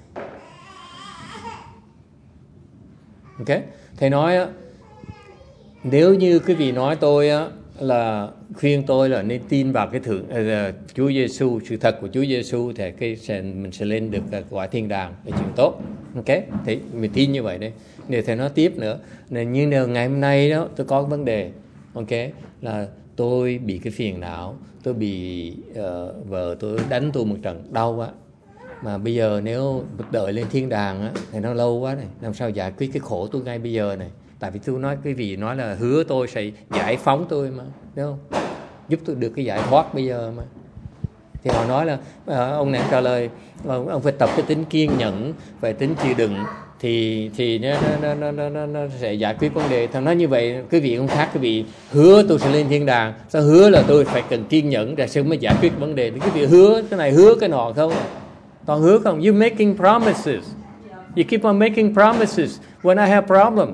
Okay? Thầy nói á, nếu như quý vị nói tôi á, là khuyên tôi là nên tin vào cái thượng uh, Chúa Giêsu, sự thật của Chúa Giêsu, thì cái sẽ, mình sẽ lên được uh, quả thiên đàng là chuyện tốt. Ok, thì mình tin như vậy đấy. Để thầy nói tiếp nữa, nên như nào ngày hôm nay đó tôi có vấn đề, ok, là tôi bị cái phiền não, tôi bị uh, vợ tôi đánh tôi một trận đau quá. Mà bây giờ nếu đợi lên thiên đàng á, thì nó lâu quá này, làm sao giải quyết cái khổ tôi ngay bây giờ này? Tại vì tôi nói cái vị nói là hứa tôi sẽ giải phóng tôi mà, đúng không? Giúp tôi được cái giải thoát bây giờ mà. Thì họ nói là à, ông này trả lời ông phải tập cái tính kiên nhẫn, phải tính chịu đựng thì thì nó nó, nó nó nó nó sẽ giải quyết vấn đề. Thằng nói như vậy quý vị không khác, quý vị hứa tôi sẽ lên thiên đàng, sao hứa là tôi phải cần kiên nhẫn để sẽ mới giải quyết vấn đề. Thì quý vị hứa cái này hứa cái nọ không? Toàn hứa không? You making promises. You keep on making promises when I have problems.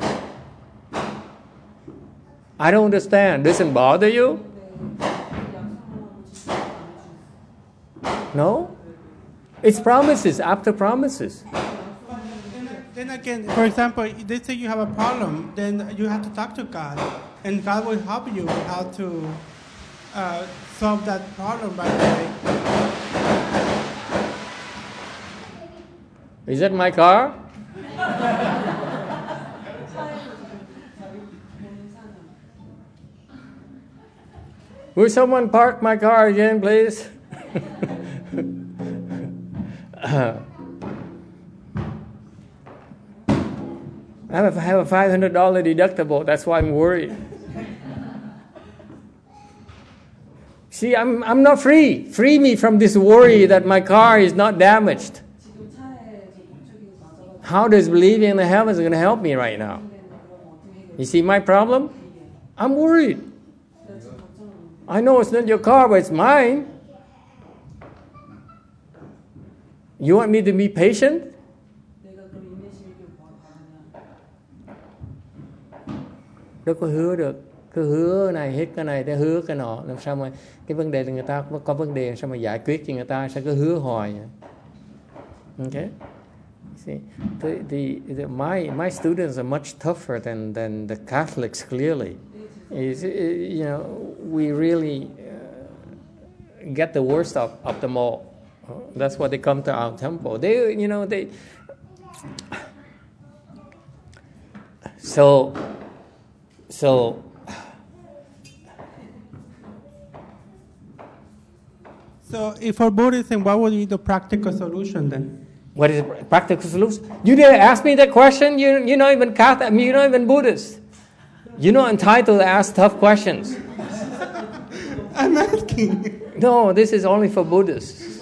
I don't understand. Doesn't bother you? No? It's promises after promises. Then again, for example, they say you have a problem, then you have to talk to God, and God will help you how to uh, solve that problem right away. Is that my car? Will someone park my car again, please? uh, I have a, have a five hundred dollars deductible. That's why I'm worried. See, I'm I'm not free. Free me from this worry that my car is not damaged. How does believing in the heavens going to help me right now? You see my problem? I'm worried. I know it's not your car, but it's mine. You want me to be patient? đâu có hứa được. Cứ hứa này hết cái này, để hứa cái nọ, làm sao mà cái vấn đề là người ta có vấn đề sao mà giải quyết cho người ta, sao cứ hứa hoài. Okay? See, the, the, the, my my students are much tougher than than the Catholics. Clearly, is you know we really uh, get the worst of, of them all. That's why they come to our temple. They you know they so so. So, if for Buddhism, what would be the practical solution then? What is the practical solution? You didn't ask me that question. You you're not even Catholic. I mean, you're not even Buddhist. You're not entitled to ask tough questions. I'm asking. No, this is only for Buddhists.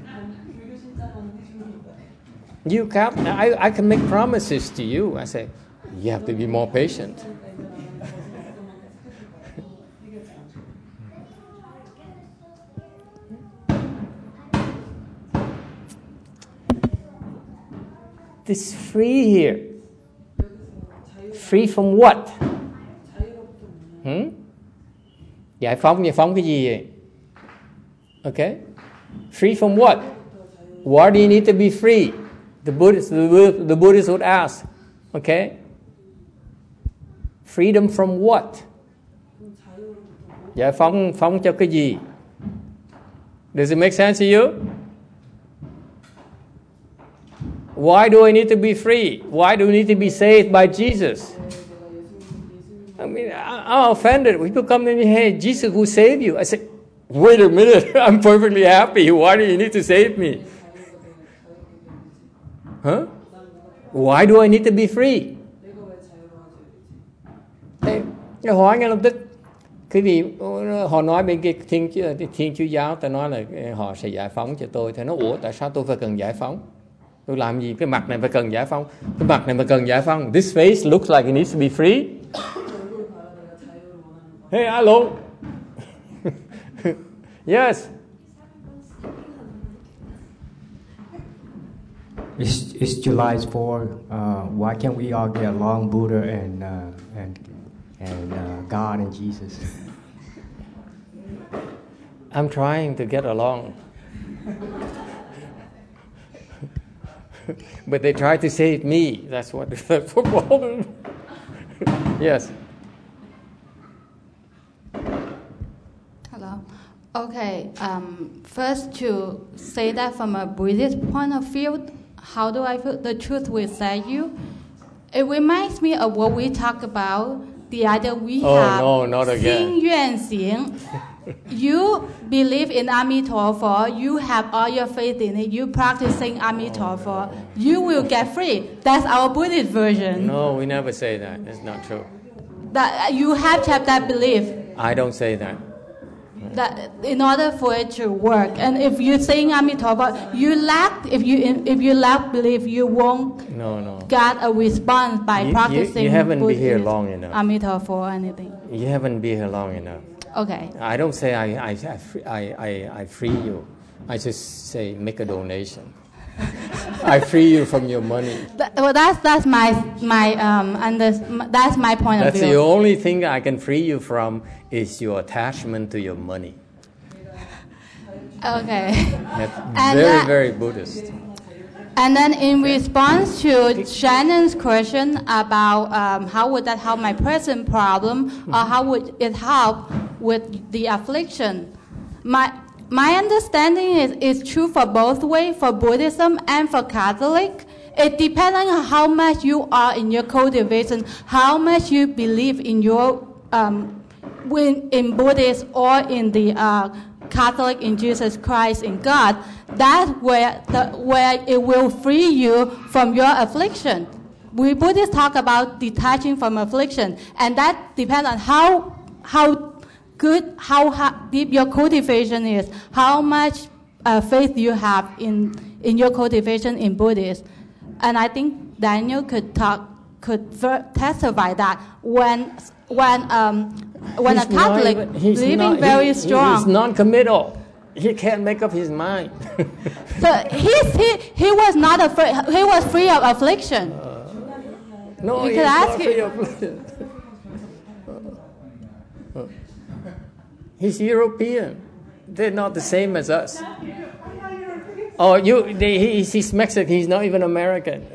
You can I I can make promises to you. I say you have to be more patient. This free here. Free from what? Hmm? Giải phóng, giải phóng cái gì vậy? Okay? Free from what? Why do you need to be free? The Buddhist, the, the Buddhist would ask. Okay? Freedom from what? Giải phóng, phóng cho cái gì? Does it make sense to you? Why do I need to be free? Why do I need to be saved by Jesus? I mean, I'm offended. People come to me, hey, Jesus will save you. I say, wait a minute, I'm perfectly happy. Why do you need to save me? Huh? Why do I need to be free? Thế, hỏi ngay lập tức. Cái vì họ nói bên kia thiên, thiên Chúa giáo, ta nói là họ sẽ giải phóng cho tôi. Thì nó ủa, tại sao tôi phải cần giải phóng? Tôi làm gì? Cái mặt này phải cần giải phóng. Cái mặt này phải cần giải phóng. This face looks like it needs to be free. Hey, hello. Yes. It's, it's July fourth. Uh, why can't we all get along, Buddha and uh, and and uh, God and Jesus? I'm trying to get along. But they try to save me. That's what that's what bothers me. Yes. Hello. Okay. Um, first, to say that from a Buddhist point of view, how do I feel the truth will set you? It reminds me of what we talk about. The idea we oh, have. Oh no, not again. 心愿行. You believe in Amitabha, you have all your faith in it, you practicing Amitabha, you will get free. That's our Buddhist version. No, we never say that. It's not true. That you have to have that belief. I don't say that. That in order for it to work, and if you sing Amitabha, you lack. If you if you lack belief, you won't no, no. get a response by you, practicing. You, you haven't Buddhist been here long enough. Amitabha or anything. You haven't been here long enough. Okay. I don't say I I I I, I free you. I just say make a donation. I free you from your money. That, well, that's that's my my um under, that's my point that's of view. The only thing I can free you from is your attachment to your money. Okay. That's and very that, very Buddhist. And then in response to Shannon's question about um, how would that help my present problem, or how would it help with the affliction, my my understanding is is true for both ways, for Buddhism and for Catholic. It depends on how much you are in your cultivation, how much you believe in your um, in, in Buddhist or in the uh, Catholic, in Jesus Christ, in God. That's where the, where it will free you from your affliction. We Buddhists talk about detaching from affliction, and that depends on how how good, how, how deep your cultivation is, how much uh, faith you have in in your cultivation in Buddhism. And I think Daniel could talk, could ver- testify that when when um, when he's a Catholic not, he's living not, very he, strong, he's non-committal. He can't make up his mind. So he's, he he was not afraid. He was free of affliction. Uh, no, you he's could not ask free him. of affliction. He's European. They're not the same as us. Oh, you? They, he's, he's Mexican. He's not even American.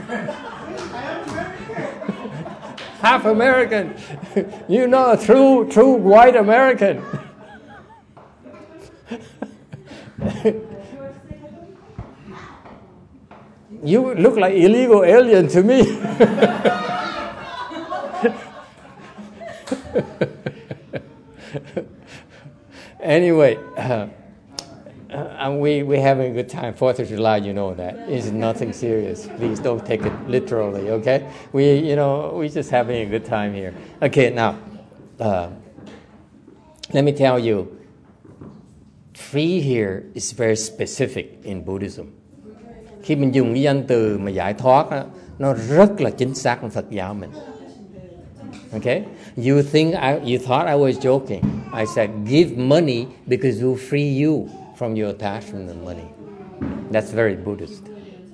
Half American. You're not a true, true white American. You look like illegal alien to me. Anyway, uh, uh, we we're having a good time. Fourth of July, you know that. It's nothing serious. Please don't take it literally, okay? We, you know, we're just having a good time here. Okay, now, uh, let me tell you, free here is very specific in Buddhism. Khi mình dùng cái danh từ mà giải thoát đó, nó rất là chính xác trong Phật giáo mình. Okay? You think I, you thought I was joking. I said, give money because it will free you from your attachment to money. That's very Buddhist.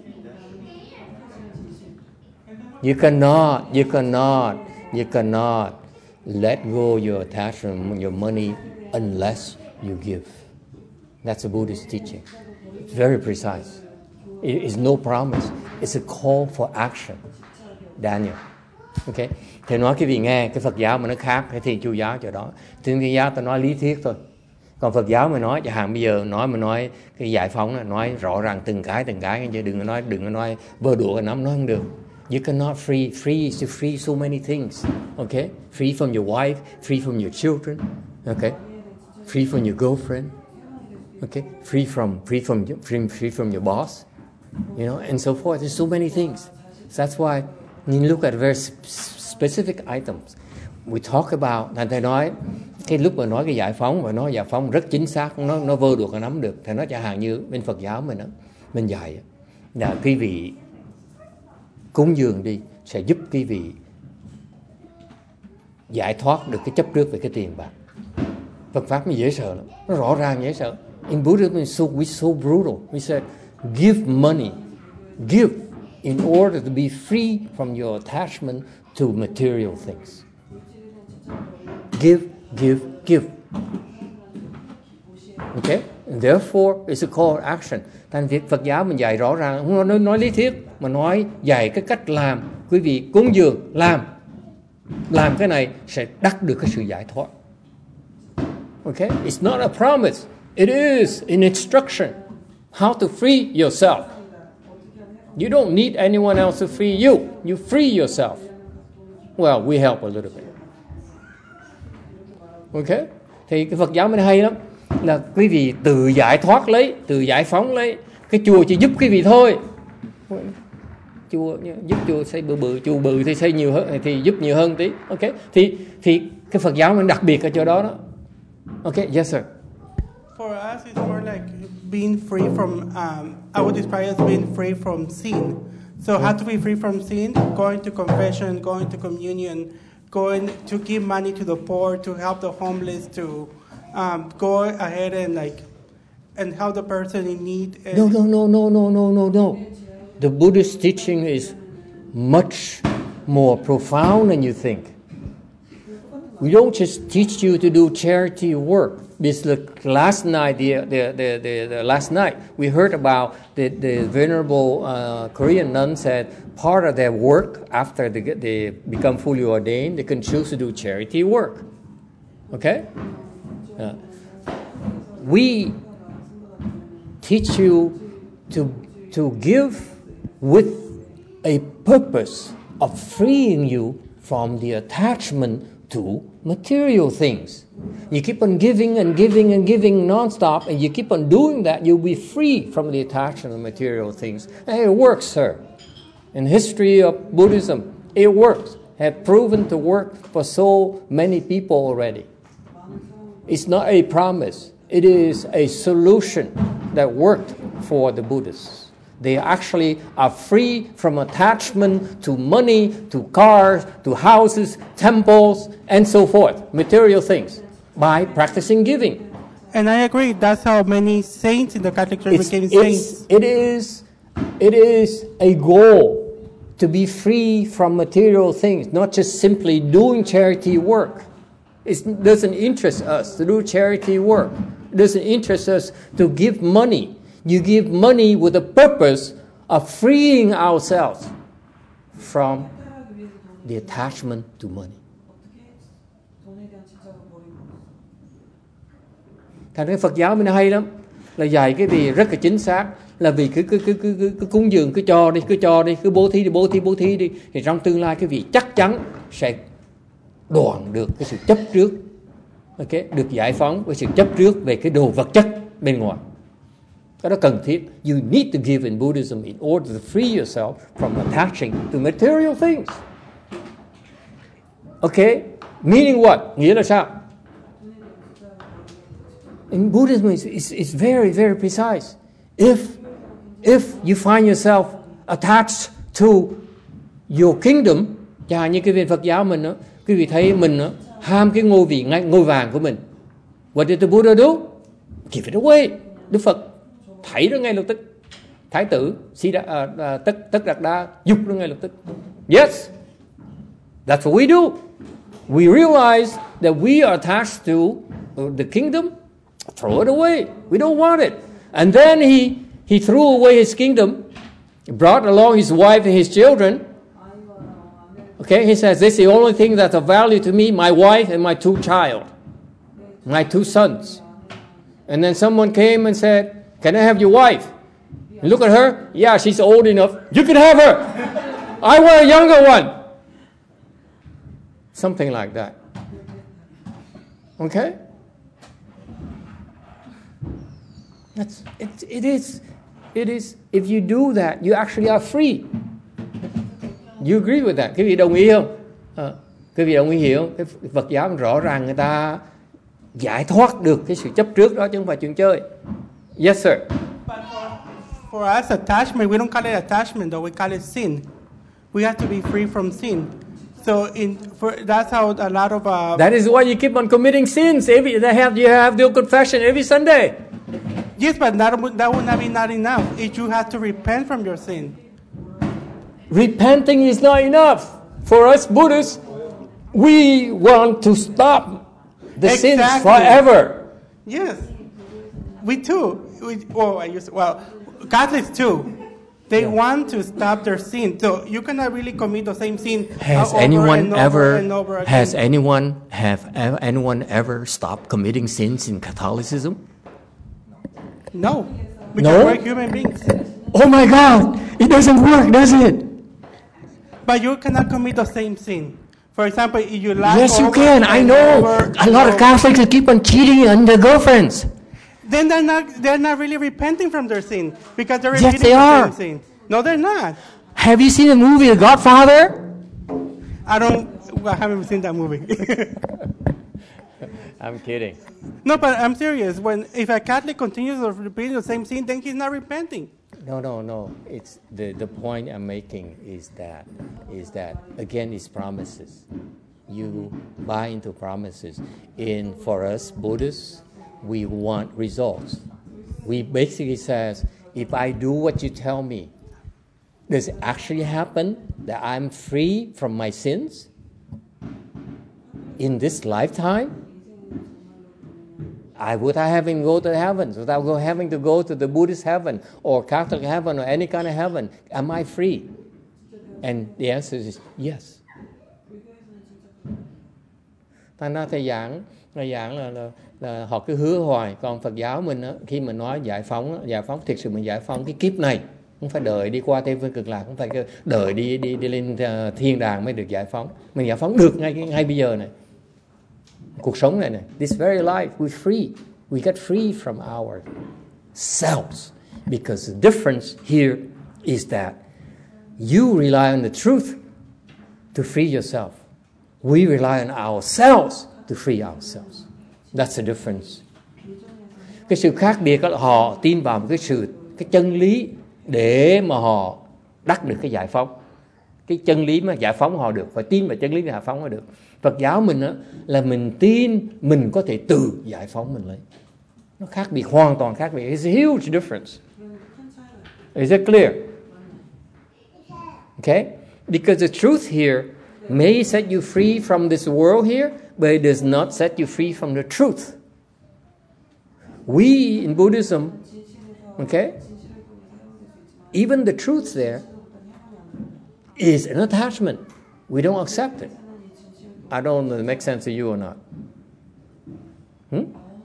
You cannot, you cannot, you cannot let go your attachment, your money, unless you give. That's a Buddhist teaching. It's very precise. It is no promise. It's a call for action. Daniel. Okay? Thầy nói cái vị nghe, cái Phật giáo mà nó khác, cái Thiên Chúa giáo chỗ đó. Thiên Chúa giáo ta nói lý thuyết thôi. Còn Phật giáo mà nói, chẳng hạn bây giờ nói mà nói cái giải phóng là nói rõ ràng từng cái từng cái, chứ đừng có nói đừng có nói vơ đũa cái nắm, nói không được. You cannot free. Free is to free so many things. Okay? Free from your wife, free from your children. Okay? Free from your girlfriend. Okay? Free from free from free, free from your boss. You know, and so forth. There's so many things. So that's why you look at very specific items. We talk about, thầy, thầy nói, cái lúc mà nói cái giải phóng, và nói giải phóng rất chính xác, nó nó vơ được, nó nắm được. Thầy nói chẳng hạn như bên Phật giáo mình, mình dạy là quý vị cúng dường đi, sẽ giúp quý vị giải thoát được cái chấp trước về cái tiền bạc. Phật Pháp mới dễ sợ lắm, nó rõ ràng dễ sợ. In Buddhism, it's so, we're so brutal. We said, give money, give in order to be free from your attachment to material things. Give, give, give. Okay? And therefore, it's a call to action. Thành việc Phật giáo mình dạy rõ ràng, không nói, nói lý thuyết, mà nói dạy cái cách làm. Quý vị cúng dường, làm. Làm cái này sẽ đắc được cái sự giải thoát. Okay? It's not a promise. It is an instruction. How to free yourself. You don't need anyone else to free you. You free yourself. Well, we help a little bit. Okay? Thì cái Phật giáo mình hay lắm. Là quý vị tự giải thoát lấy, tự giải phóng lấy. Cái chùa chỉ giúp quý vị thôi. Chùa giúp chùa xây bự bự, chùa bự thì xây nhiều hơn, thì giúp nhiều hơn tí. Okay? Thì thì cái Phật giáo mình đặc biệt ở chỗ đó đó. Okay, yes sir. For us, it's more like being free from, um, I would describe it as being free from sin. So how to be free from sin? Going to confession, going to communion, going to give money to the poor, to help the homeless, to um, go ahead and like, and help the person in need. No, no, no, no, no, no, no, no. The Buddhist teaching is much more profound than you think. We don't just teach you to do charity work. Because last night, the, the, the, the, the last night, we heard about the, the venerable uh, Korean nun said part of their work after they, get, they become fully ordained, they can choose to do charity work. Okay? Uh, we teach you to, to give with a purpose of freeing you from the attachment to material things. You keep on giving and giving and giving non-stop, and you keep on doing that, you'll be free from the attachment to material things. And it works, sir. In the history of Buddhism, it works. Have proven to work for so many people already. It's not a promise. It is a solution that worked for the Buddhists. They actually are free from attachment to money, to cars, to houses, temples, and so forth, material things, by practicing giving. And I agree, that's how many saints in the Catholic Church It's, became it's, saints. it is, it is a goal to be free from material things, not just simply doing charity work. It doesn't interest us to do charity work. It doesn't interest us to give money. You give money with the purpose of freeing ourselves from the attachment to money. Thành cái Phật giáo mình hay lắm, là dạy cái gì rất là chính xác, là vì cứ cứ cứ cứ cứ, cứ cúng dường, cứ cho đi, cứ cho đi, cứ bố thí đi, bố thí bố thí đi, thì trong tương lai cái vị chắc chắn sẽ đoạn được cái sự chấp trước, okay? Được giải phóng với sự chấp trước về cái đồ vật chất bên ngoài. Cái đó cần thiết. You need to give in Buddhism in order to free yourself from attaching to material things. Okay? Meaning what? Nghĩa là sao? In Buddhism, it's, it's, it's very, very precise. If, if you find yourself attached to your kingdom, chẳng hạn như cái viên Phật giáo mình đó, quý vị thấy mình đó, ham cái ngôi vị ngôi vàng của mình. What did the Buddha do? Give it away. Đức Phật thảy nó ngay lập tức. Thái tử Si Đa, uh, uh, Tất Tất Đạt Đa dục nó ngay lập tức. Yes, that's what we do. We realize that we are attached to the kingdom. Throw it away. We don't want it. And then he he threw away his kingdom, brought along his wife and his children. Okay, he says, this is the only thing that's of value to me, my wife and my two child, my two sons. And then someone came and said, can I have your wife? And look at her. Yeah, she's old enough. You can have her. I want a younger one. Something like that. Okay? That's, it, it is, it is, if you do that, you actually are free. You agree with that? Quý vị đồng ý không? À, quý vị đồng ý hiểu cái Phật giáo rõ ràng người ta giải thoát được cái sự chấp trước đó chứ không phải chuyện chơi. Yes, sir. But for, for us, attachment, we don't call it attachment, though. We call it sin. We have to be free from sin. So in for, that's how a lot of uh, that is why you keep on committing sins. Every they have you have your confession every Sunday. Yes, but that that would not be not enough. If you have to repent from your sin. Repenting is not enough. For us Buddhists, we want to stop the exactly. sins forever. Yes, we too. We, oh, I used well, Catholics too. They yeah. want to stop their sin. So you cannot really commit the same sin. Has over anyone and over ever? And over again. Has anyone have anyone ever stopped committing sins in Catholicism? No, because no? we're human beings. Oh my God! It doesn't work, does it? But you cannot commit the same sin. For example, if you lie yes, you over can. I know. Over, a lot over. of Catholics keep on cheating on their girlfriends. Then they're not. They're not really repenting from their sin because they're yes, repeating they the are. same sin. No, they're not. Have you seen the movie The Godfather? I don't. Well, I haven't seen that movie. I'm kidding. No, but I'm serious. When if a Catholic continues repeating the same sin, then he's not repenting. No, no, no. It's the, the point I'm making is that is that again it's promises. You buy into promises. In for us Buddhists, we want results. We basically says, if I do what you tell me, does it actually happen that I'm free from my sins in this lifetime? I would I having go to heaven without go having to go to the Buddhist heaven or Catholic heaven or any kind of heaven? Am I free? And the answer is yes. Ta nói thầy giảng, thầy giảng là, là, là họ cứ hứa hoài. Còn Phật giáo mình á, khi mình nói giải phóng, giải phóng thực sự mình giải phóng cái kiếp này, không phải đợi đi qua Tây Phương Cực Lạc, không phải đợi đi đi đi lên thiên đàng mới được giải phóng. Mình giải phóng được ngay ngay bây giờ này. Cuộc sống này này, this very life, we're free. We get free from our selves. Because the difference here is that you rely on the truth to free yourself. We rely on ourselves to free ourselves. That's the difference. Cái sự khác biệt là họ tin vào một cái sự, cái chân lý để mà họ đắc được cái giải phóng. Cái chân lý mà giải phóng họ được, phải tin vào chân lý để giải phóng họ được. Phật giáo mình á, là mình tin mình có thể tự giải phóng mình lấy. Nó khác biệt, hoàn toàn khác biệt. It's a huge difference. Is it clear? Okay? Because the truth here may set you free from this world here, but it does not set you free from the truth. We in Buddhism, okay, even the truth there is an attachment. We don't accept it. I don't know if it makes sense to you or not. Hmm?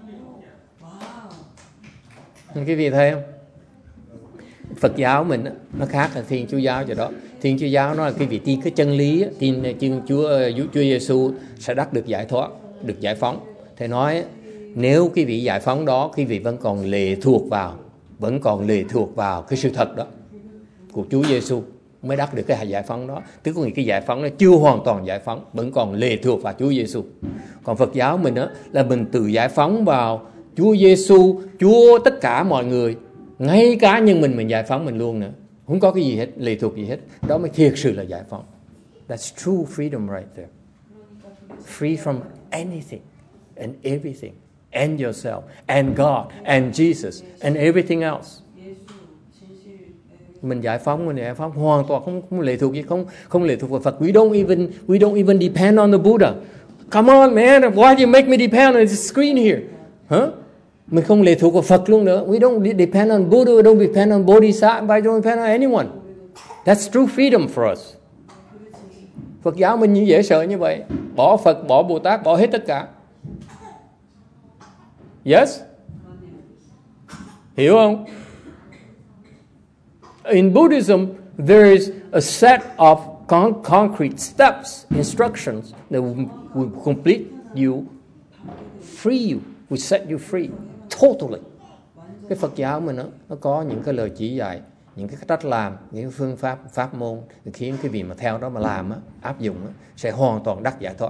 Quý vị thấy không? Phật giáo mình nó khác là Thiên Chúa giáo vậy đó. Thiên Chúa giáo nó là quý vị tin cái chân lý, tin Chúa Chúa Chúa Giêsu sẽ đắc được giải thoát, được giải phóng. Thầy nói nếu quý vị giải phóng đó, quý vị vẫn còn lệ thuộc vào, vẫn còn lệ thuộc vào cái sự thật đó của Chúa Giêsu mới đắc được cái giải phóng đó. Tức là cái giải phóng nó chưa hoàn toàn giải phóng, vẫn còn lệ thuộc vào Chúa Giêsu. Còn Phật giáo mình đó là mình tự giải phóng vào Chúa Giêsu, Chúa tất cả mọi người, ngay cá nhân mình mình giải phóng mình luôn nữa. Không có cái gì hết, lệ thuộc gì hết. Đó mới thiệt sự là giải phóng. That's true freedom right there. Free from anything and everything and yourself and God and Jesus and everything else. Mình giải phóng, mình giải phóng hoàn toàn không, không lệ thuộc gì, không không lệ thuộc vào Phật. We don't even we don't even depend on the Buddha. Come on man, why do you make me depend on the screen here? Huh? Mình không lệ thuộc vào Phật luôn nữa. We don't depend on Buddha, we don't depend on Bodhisattva, we don't depend on anyone. That's true freedom for us. Phật giáo mình như dễ sợ như vậy. Bỏ Phật, bỏ Bồ Tát, bỏ hết tất cả. Yes? Hiểu không? In Buddhism, there is a set of con- concrete steps, instructions that will, will complete you, free you, will set you free, totally. Cái Phật giáo mình đó, nó có những cái lời chỉ dạy, những cái cách làm, những cái phương pháp, pháp môn để khiến cái vị mà theo đó mà làm, á, áp dụng á, sẽ hoàn toàn đắc giải thoát.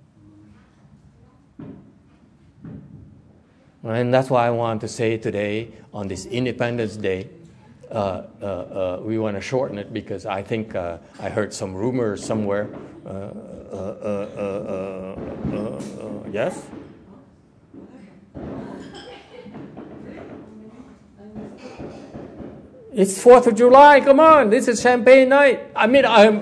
And that's why I want to say today on this Independence Day, uh, uh, uh, we want to shorten it because I think uh, I heard some rumors somewhere. Uh, uh, uh, uh, uh, uh, uh, yes? It's fourth of July, come on, this is champagne night. I mean, I'm...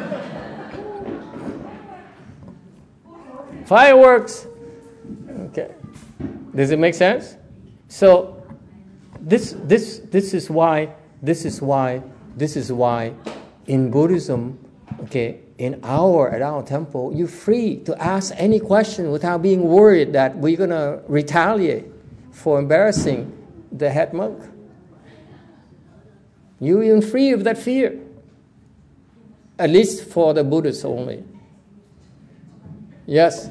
Fireworks. Okay. Does it make sense? So, this this this is why this is why this is why in Buddhism, okay, in our at our temple, you're free to ask any question without being worried that we're gonna retaliate for embarrassing the head monk. You're even free of that fear. At least for the Buddhists only. Yes?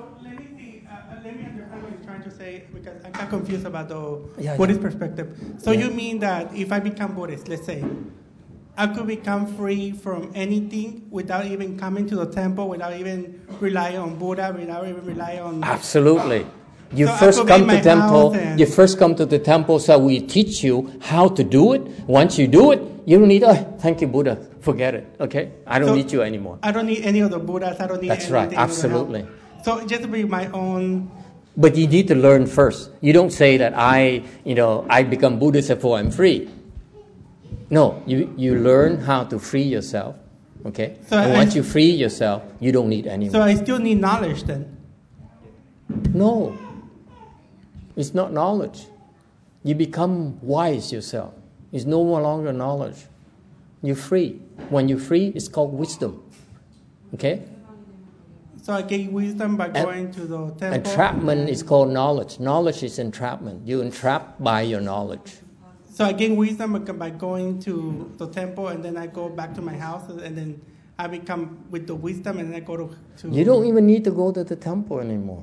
I got confused about the yeah, Buddhist yeah. perspective. So yeah. You mean that if I become Buddhist, let's say, I could become free from anything without even coming to the temple, without even relying on Buddha, without even relying on... Absolutely. You so first come to temple. And... You first come to the temple, so we teach you how to do it. Once you do it, you don't need. Oh, thank you, Buddha. Forget it. Okay, I don't so need you anymore. I don't need any of the Buddhas. I don't need. That's right. Absolutely. So just be my own. But you need to learn first. You don't say that I, you know, I become Buddhist before I'm free. No, you, you learn how to free yourself, okay? So and I, once you free yourself, you don't need anyone. So I still need knowledge then? No, it's not knowledge. You become wise yourself. It's no longer knowledge. You're free. When you're free, it's called wisdom, okay? So I gain wisdom by going to the temple. Entrapment is called knowledge. Knowledge is entrapment. You're entrapped by your knowledge. So I gain wisdom by going to the temple, and then I go back to my house, and then I become with the wisdom, and then I go to... to you don't even need to go to the temple anymore.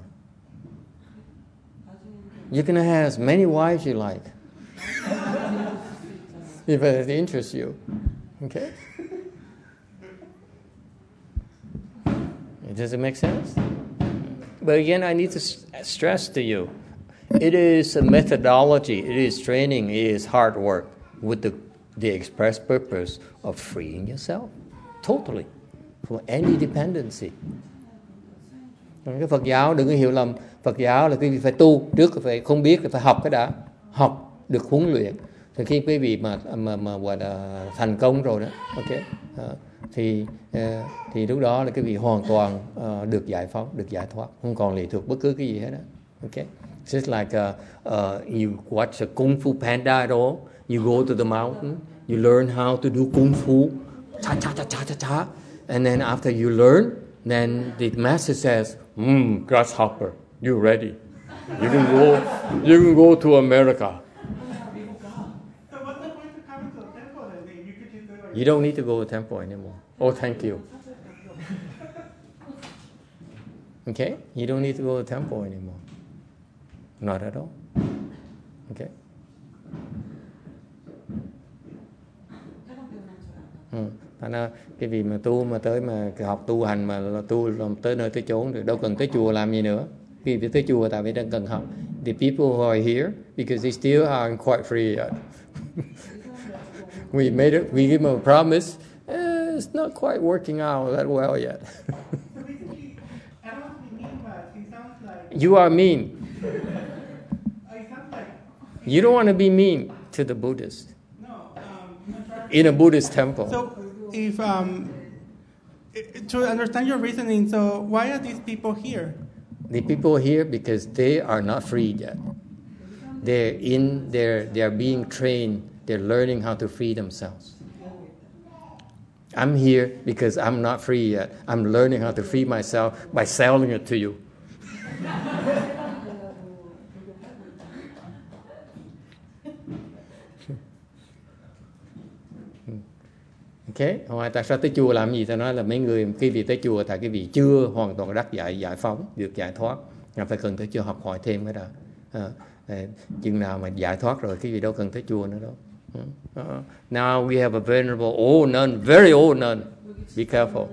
You can have as many wives you like. If it interests you. Okay? Does it make sense? But again, I need to stress to you, it is a methodology, it is training, it is hard work with the, the express purpose of freeing yourself totally from any dependency. Cái Phật giáo đừng có hiểu lầm, Phật giáo là quý vị phải tu, trước phải không biết, phải học cái đã, học được huấn luyện. Thì khi quý vị mà mà mà gọi là thành công rồi đó, ok, uh, thì uh, thì lúc đó là cái vị hoàn toàn uh, được giải phóng, được giải thoát, không còn lệ thuộc bất cứ cái gì hết đó. Okay, it's just like uh, uh, you watch a Kung Fu Panda at all. You go to the mountain, you learn how to do Kung Fu, cha cha cha cha cha cha, and then after you learn, then the master says, "Hmm, grasshopper, you ready? You can go, you can go to America." You don't need to go to temple anymore. Oh, thank you. Okay? You don't need to go to temple anymore. Not at all. Okay? Ừ. Thành ra cái vị mà tu mà tới mà học tu hành mà tu làm tới nơi tới chốn rồi đâu cần tới chùa làm gì nữa. Vì vì tới chùa tại vì đang cần học. The people who are here because they still aren't quite free yet. We made it. We give them a promise. Eh, it's not quite working out that well yet. You are mean. You don't want to be mean to the Buddhist in a Buddhist temple. So, if um, to understand your reasoning, so why are these people here? The people are here because they are not free yet. They're in there. They are being trained. They're learning how to free themselves. I'm here because I'm not free yet. I'm learning how to free myself by selling it to you. Okay, hỏi tại sao tới chùa làm gì? Ta nói là mấy người khi vị tới chùa tại cái vị chưa hoàn toàn đắc giải giải phóng, được giải thoát, là phải cần tới chùa học hỏi thêm cái đó. À, chừng nào mà giải thoát rồi cái vị đâu cần tới chùa nữa đâu. Uh, now we have a venerable old nun, very old nun. Be careful.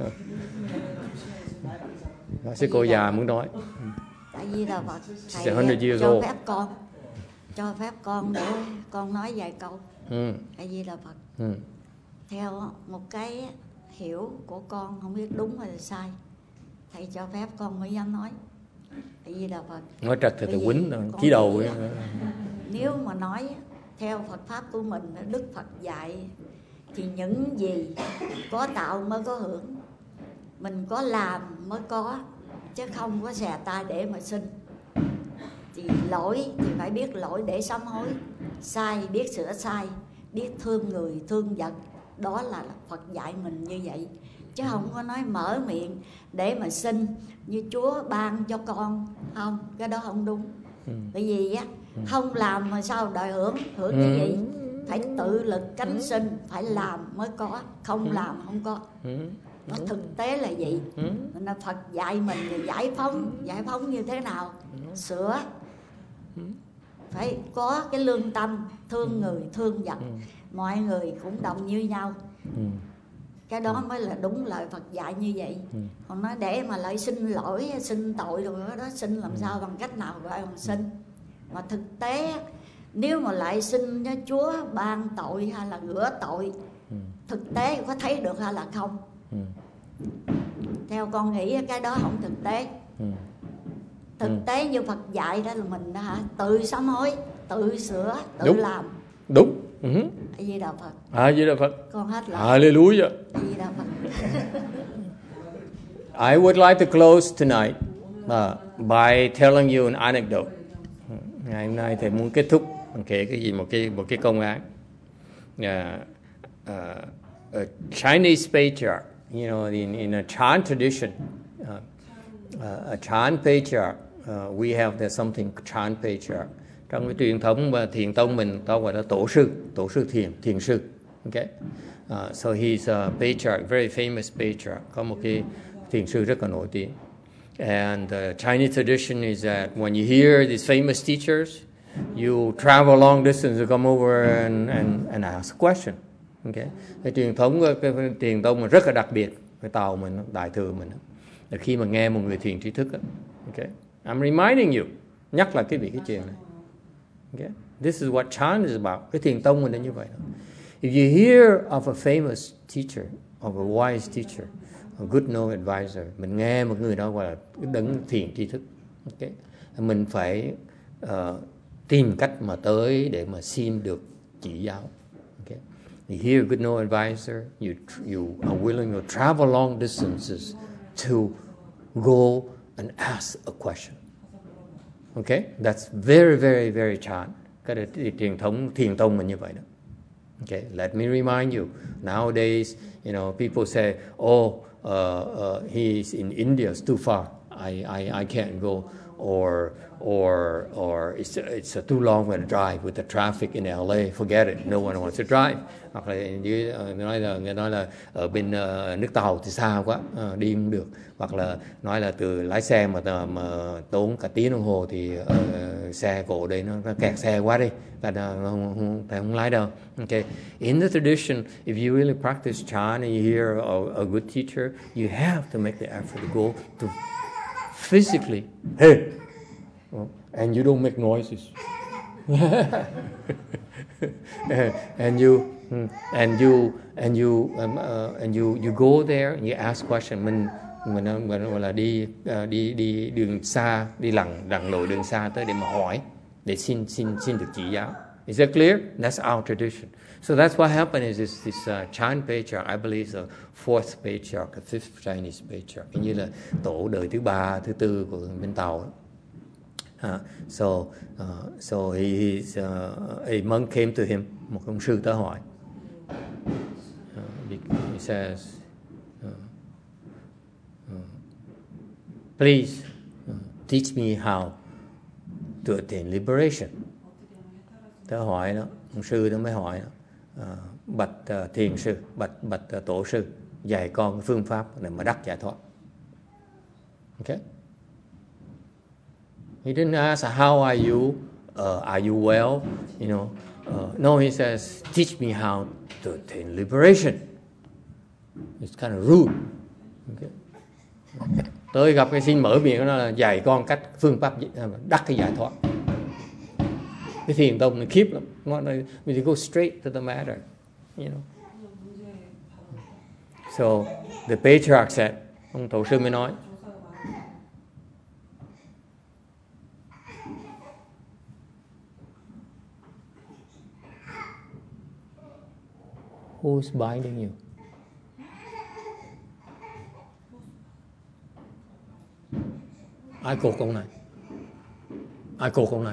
Uh. Sư cô già muốn nói. Tại vì là Phật thầy cho phép con, cho phép con để con nói vài câu. Ừ. Tại vì là Phật. Ừ. Theo một cái hiểu của con không biết đúng hay là sai, thầy cho phép con mới dám nói. Tại vì là Phật. Nói trật thì thầy quýnh chí đầu ấy. Nếu mà nói theo Phật pháp của mình, Đức Phật dạy thì những gì có tạo mới có hưởng, mình có làm mới có, chứ không có xè tay để mà xin. Thì lỗi thì phải biết lỗi để sám hối, sai biết sửa sai, biết thương người thương vật. Đó là Phật dạy mình như vậy, chứ không có nói mở miệng để mà xin như Chúa ban cho con, không, cái đó không đúng. Ừ. Bởi vì á không làm mà sao đòi hưởng, hưởng cái gì? Phải tự lực cánh sinh, phải làm mới có, không làm không có. Nó thực tế là vậy. Nên là Phật dạy mình là giải phóng, giải phóng như thế nào? Sửa. Phải có cái lương tâm, thương người, thương vật. Mọi người cũng đồng như nhau. Cái đó mới là đúng lời Phật dạy như vậy. Còn nói để mà lại xin lỗi, xin tội rồi đó, xin làm sao, bằng cách nào gọi bằng xin. Mà thực tế nếu mà lại xin cho Chúa ban tội hay là rửa tội, thực tế có thấy được hay là không? Theo con nghĩ cái đó không thực tế. Thực tế như Phật dạy đó là mình đó hả, tự sám hối, tự sửa, tự đúng. làm. Đúng. Uh-huh. A Di Đà Phật. A Di Đà Phật. Con hết lời. Hallelujah. A Di Đà Phật. I would like to close tonight uh, by telling you an anecdote. Ngày hôm nay thầy muốn kết thúc bằng kể cái gì, một cái một cái công án. Uh, uh, a Chinese patriarch, you know, in in a Chan tradition, uh, uh, a Chan patriarch, uh, we have there's something Chan patriarch. Trong cái truyền thống và thiền tông mình ta gọi là tổ sư, tổ sư thiền, thiền sư. Okay, uh, so he's a patriarch, very famous patriarch. Có một cái thiền sư rất là nổi tiếng. And the Chinese tradition is that when you hear these famous teachers, you travel long distance to come over and and and ask a question. Okay, cái truyền thống cái, cái thiền tông mà rất là đặc biệt, cái tàu mình, đại thừa mình, là khi mà nghe một người thiền trí thức. Okay, I'm reminding you, nhắc lại cái vị cái chuyện này. Okay? This is what Chan is about. Cái thiền tông mình là như vậy đó. If you hear of a famous teacher, of a wise teacher, a good known advisor, mình nghe một người đó gọi là đấng thiền tri thức. Okay? Mình phải uh, tìm cách mà tới để mà xin được chỉ giáo. Okay? you hear good no advisor, you you are willing to travel long distances to go and ask a question. Okay, that's very very very Chan. Cái đó truyền thống thiền tông mình như vậy đó. Okay, let me remind you. Nowadays, you know, people say, "Oh, uh, uh, he's in India, it's too far. I I I can't go." Or or or it's it's a too long a drive with the traffic in L A. Forget it. No one wants to drive. Hoặc là dưới uh, nói là nghe nói là ở bên uh, nước Tàu thì xa quá, uh, đi không được. Hoặc là nói là từ lái xe mà mà tốn cả tiếng đồng hồ thì uh, xe cổ đây nó, nó kẹt xe quá đi, là không không, không, không lái đâu. Okay. In the tradition, if you really practice Chan and you hear a, a good teacher, you have to make the effort to go to physically, hey, and you don't make noises. and you and you and you um, uh, and you you go there and you ask question. Mình mình mình gọi là đi uh, đi đi đường xa, đi lặn lặn lội đường xa tới để mà hỏi, để xin xin xin được chỉ giáo. Is that clear? That's our tradition. So that's what happened is this, this uh, Chan patriarch, I believe is the fourth patriarch, the fifth Chinese patriarch, như là tổ đời thứ ba, thứ tư của bên Tàu. Uh, so, uh, so he, he's, uh, a monk came to him, một ông sư tới hỏi. Uh, he says, uh, uh, please uh, teach me how to attain liberation. Tới hỏi đó, ông sư đó mới hỏi đó. Uh, bạch uh, thiền sư, bạch bạch uh, tổ sư, dạy con cái phương pháp để mà đắc giải thoát. Okay. He didn't ask how are you, uh, are you well, you know. Uh, no, he says, teach me how to attain liberation. It's kind of rude. Okay. Tới gặp cái xin mở miệng nó là dạy con cách phương pháp đắc cái giải thoát. Cái thiền tông này khiếp lắm. Nó nói, we need to go straight to the matter, you know. So the patriarch said, ông tổ sư mới nói, who's binding you? Ai cột ông này? Ai cột ông này?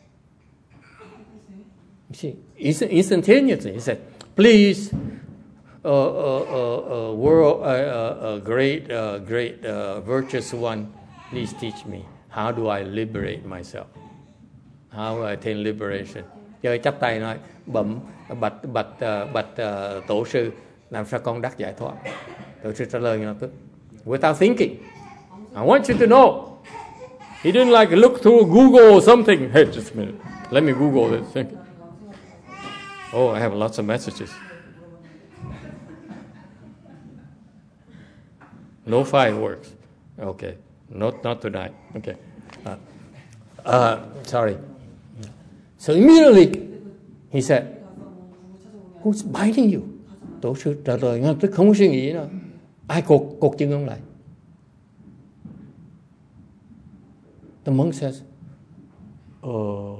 See, instantaneously, he said, please, uh, uh, uh, uh, world, uh, uh, uh, great, uh, great, uh, virtuous one, please teach me, how do I liberate myself? How do I attain liberation? Chơi chắp tay nói, bẩm, bạch, bạch, uh, bạch uh, tổ sư, làm sao con đắc giải thoát? Tổ sư trả lời ngay lập tức, without thinking, I want you to know. He didn't like look through Google or something. Hey, just a minute, let me Google this. Oh, I have lots of messages. No fireworks. Okay, not not tonight. Okay. Uh, uh, sorry. So immediately he said, "Who's biting you?" Tổ sư trả lời ngay tức không có suy nghĩ nữa. Ai cột cột chân ông lại? The monk says, "Oh,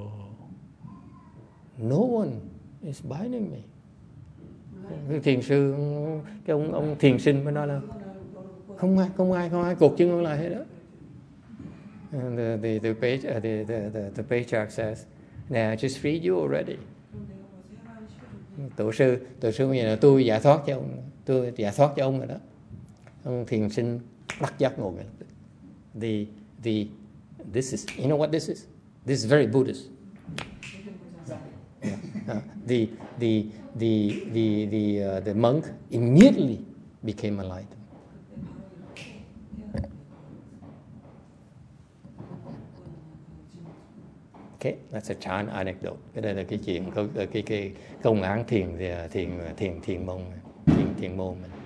no one is binding me." Cái thiền sư, cái ông ông thiền sinh mới nói là không ai, không ai, không ai cột chân ông lại hết đó. And the the the page, uh, the, the the the patriarch says, "Nah, I just freed you already." Tổ sư, tổ sư bây giờ là tôi giải thoát cho ông, tôi giải thoát cho ông rồi đó. Ông thiền sinh đắc giác ngộ ngay. The the this is, you know what this is? This is very Buddhist. Yeah. Uh, the the the the the uh, the monk immediately became enlightened. Okay, that's a Chan anecdote. Cái đây là cái chuyện cái cái, cái công án thiền thiền thiền thiền môn thiền thiền môn mình.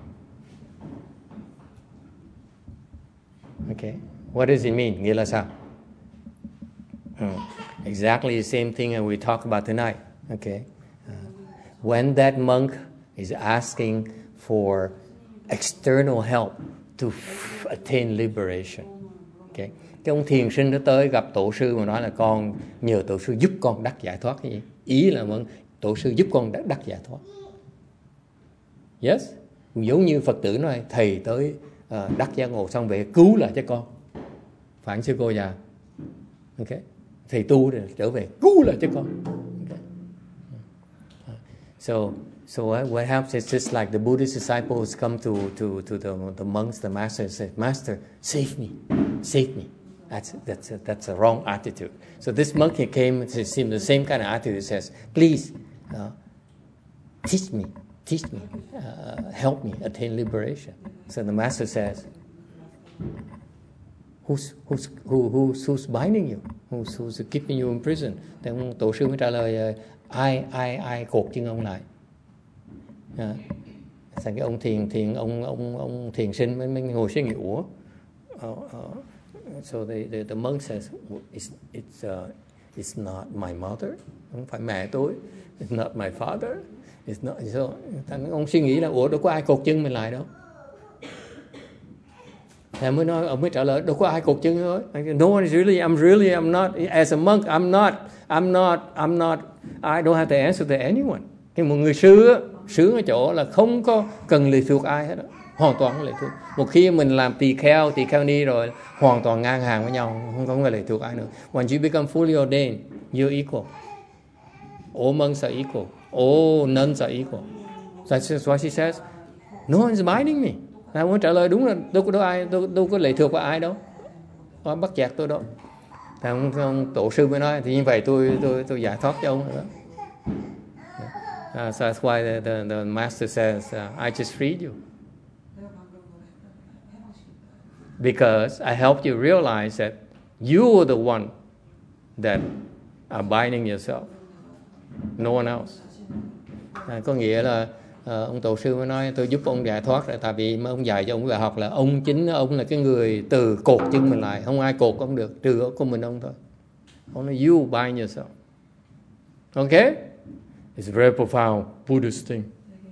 Okay, what does it mean? Nghĩa là sao? Hmm. Exactly the same thing that we talk about tonight. Okay, uh, when that monk is asking for external help to f- attain liberation. Okay, cái ông thiền sinh đó tới gặp tổ sư mà nói là con nhờ tổ sư giúp con đắc giải thoát cái gì? Ý là muốn tổ sư giúp con đắc, đắc giải thoát. Yes. Giống như Phật tử nói, thầy tới uh, đắc giác ngộ xong về cứu lại cho con. Phải không sư cô già? Okay. Thầy tu rồi trở về cứu lại cho con. Okay. So, so what, what happens is just like the Buddhist disciples come to to to the the monks, the master, and say, "Master, save me, save me." That's that's a, that's a wrong attitude. So this monk he came, it seemed the same kind of attitude. He says, "Please, uh, teach me, teach me, uh, help me attain liberation." So the master says, "Who's who's who, who's who's binding you? Who's who's keeping you in prison?" Thì ông tổ sư mới trả lời, ai ai ai cột chân ông lại. À, thành cái ông thiền thiền ông ông ông thiền sinh mới, mới ngồi suy nghĩ, ủa, uh, uh, so the, the the monk says, it's it's uh, it's not my mother, không phải mẹ tôi, it's not my father, it's not. So thành ông suy nghĩ là, ủa đâu có ai cột chân mình lại đâu. Thì mới nói, ông mới trả lời, đâu có ai cột chân thôi. No one is really, I'm really, I'm not, as a monk, I'm not, I'm not, I'm not, I don't have to answer to anyone. Cái một người sư, sướng ở chỗ là không có cần lệ thuộc ai hết đó. Hoàn toàn không lệ thuộc. Một khi mình làm tỳ kheo, tỳ kheo ni rồi, hoàn toàn ngang hàng với nhau, không có lệ thuộc ai nữa. When you become fully ordained, you're equal. All monks are equal. All nuns are equal. That's what she says. No one is binding me. Tôi muốn trả lời đúng là đâu có ai, đâu, đâu có lệ thuộc vào ai đâu, có bắt chẹt tôi đâu. Thì ông, ông tổ sư mới nói, thì như vậy tôi tôi tôi giải thoát cho ông rồi đó. Uh, so that's why the, the, the master says, uh, I just freed you. Because I helped you realize that you are the one that are binding yourself. No one else. À, có nghĩa là uh, ông tổ sư mới nói, tôi giúp ông giải thoát, tại vì mà ông dạy cho ông bài học là ông chính ông là cái người từ cột chân mình lại, không ai cột ông được, trừ của mình ông thôi. Ông nói you bind yourself. Okay? It's a very profound Buddhist thing.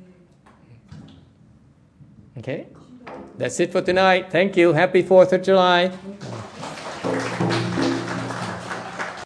Okay? That's it for tonight. Thank you. Happy fourth of July.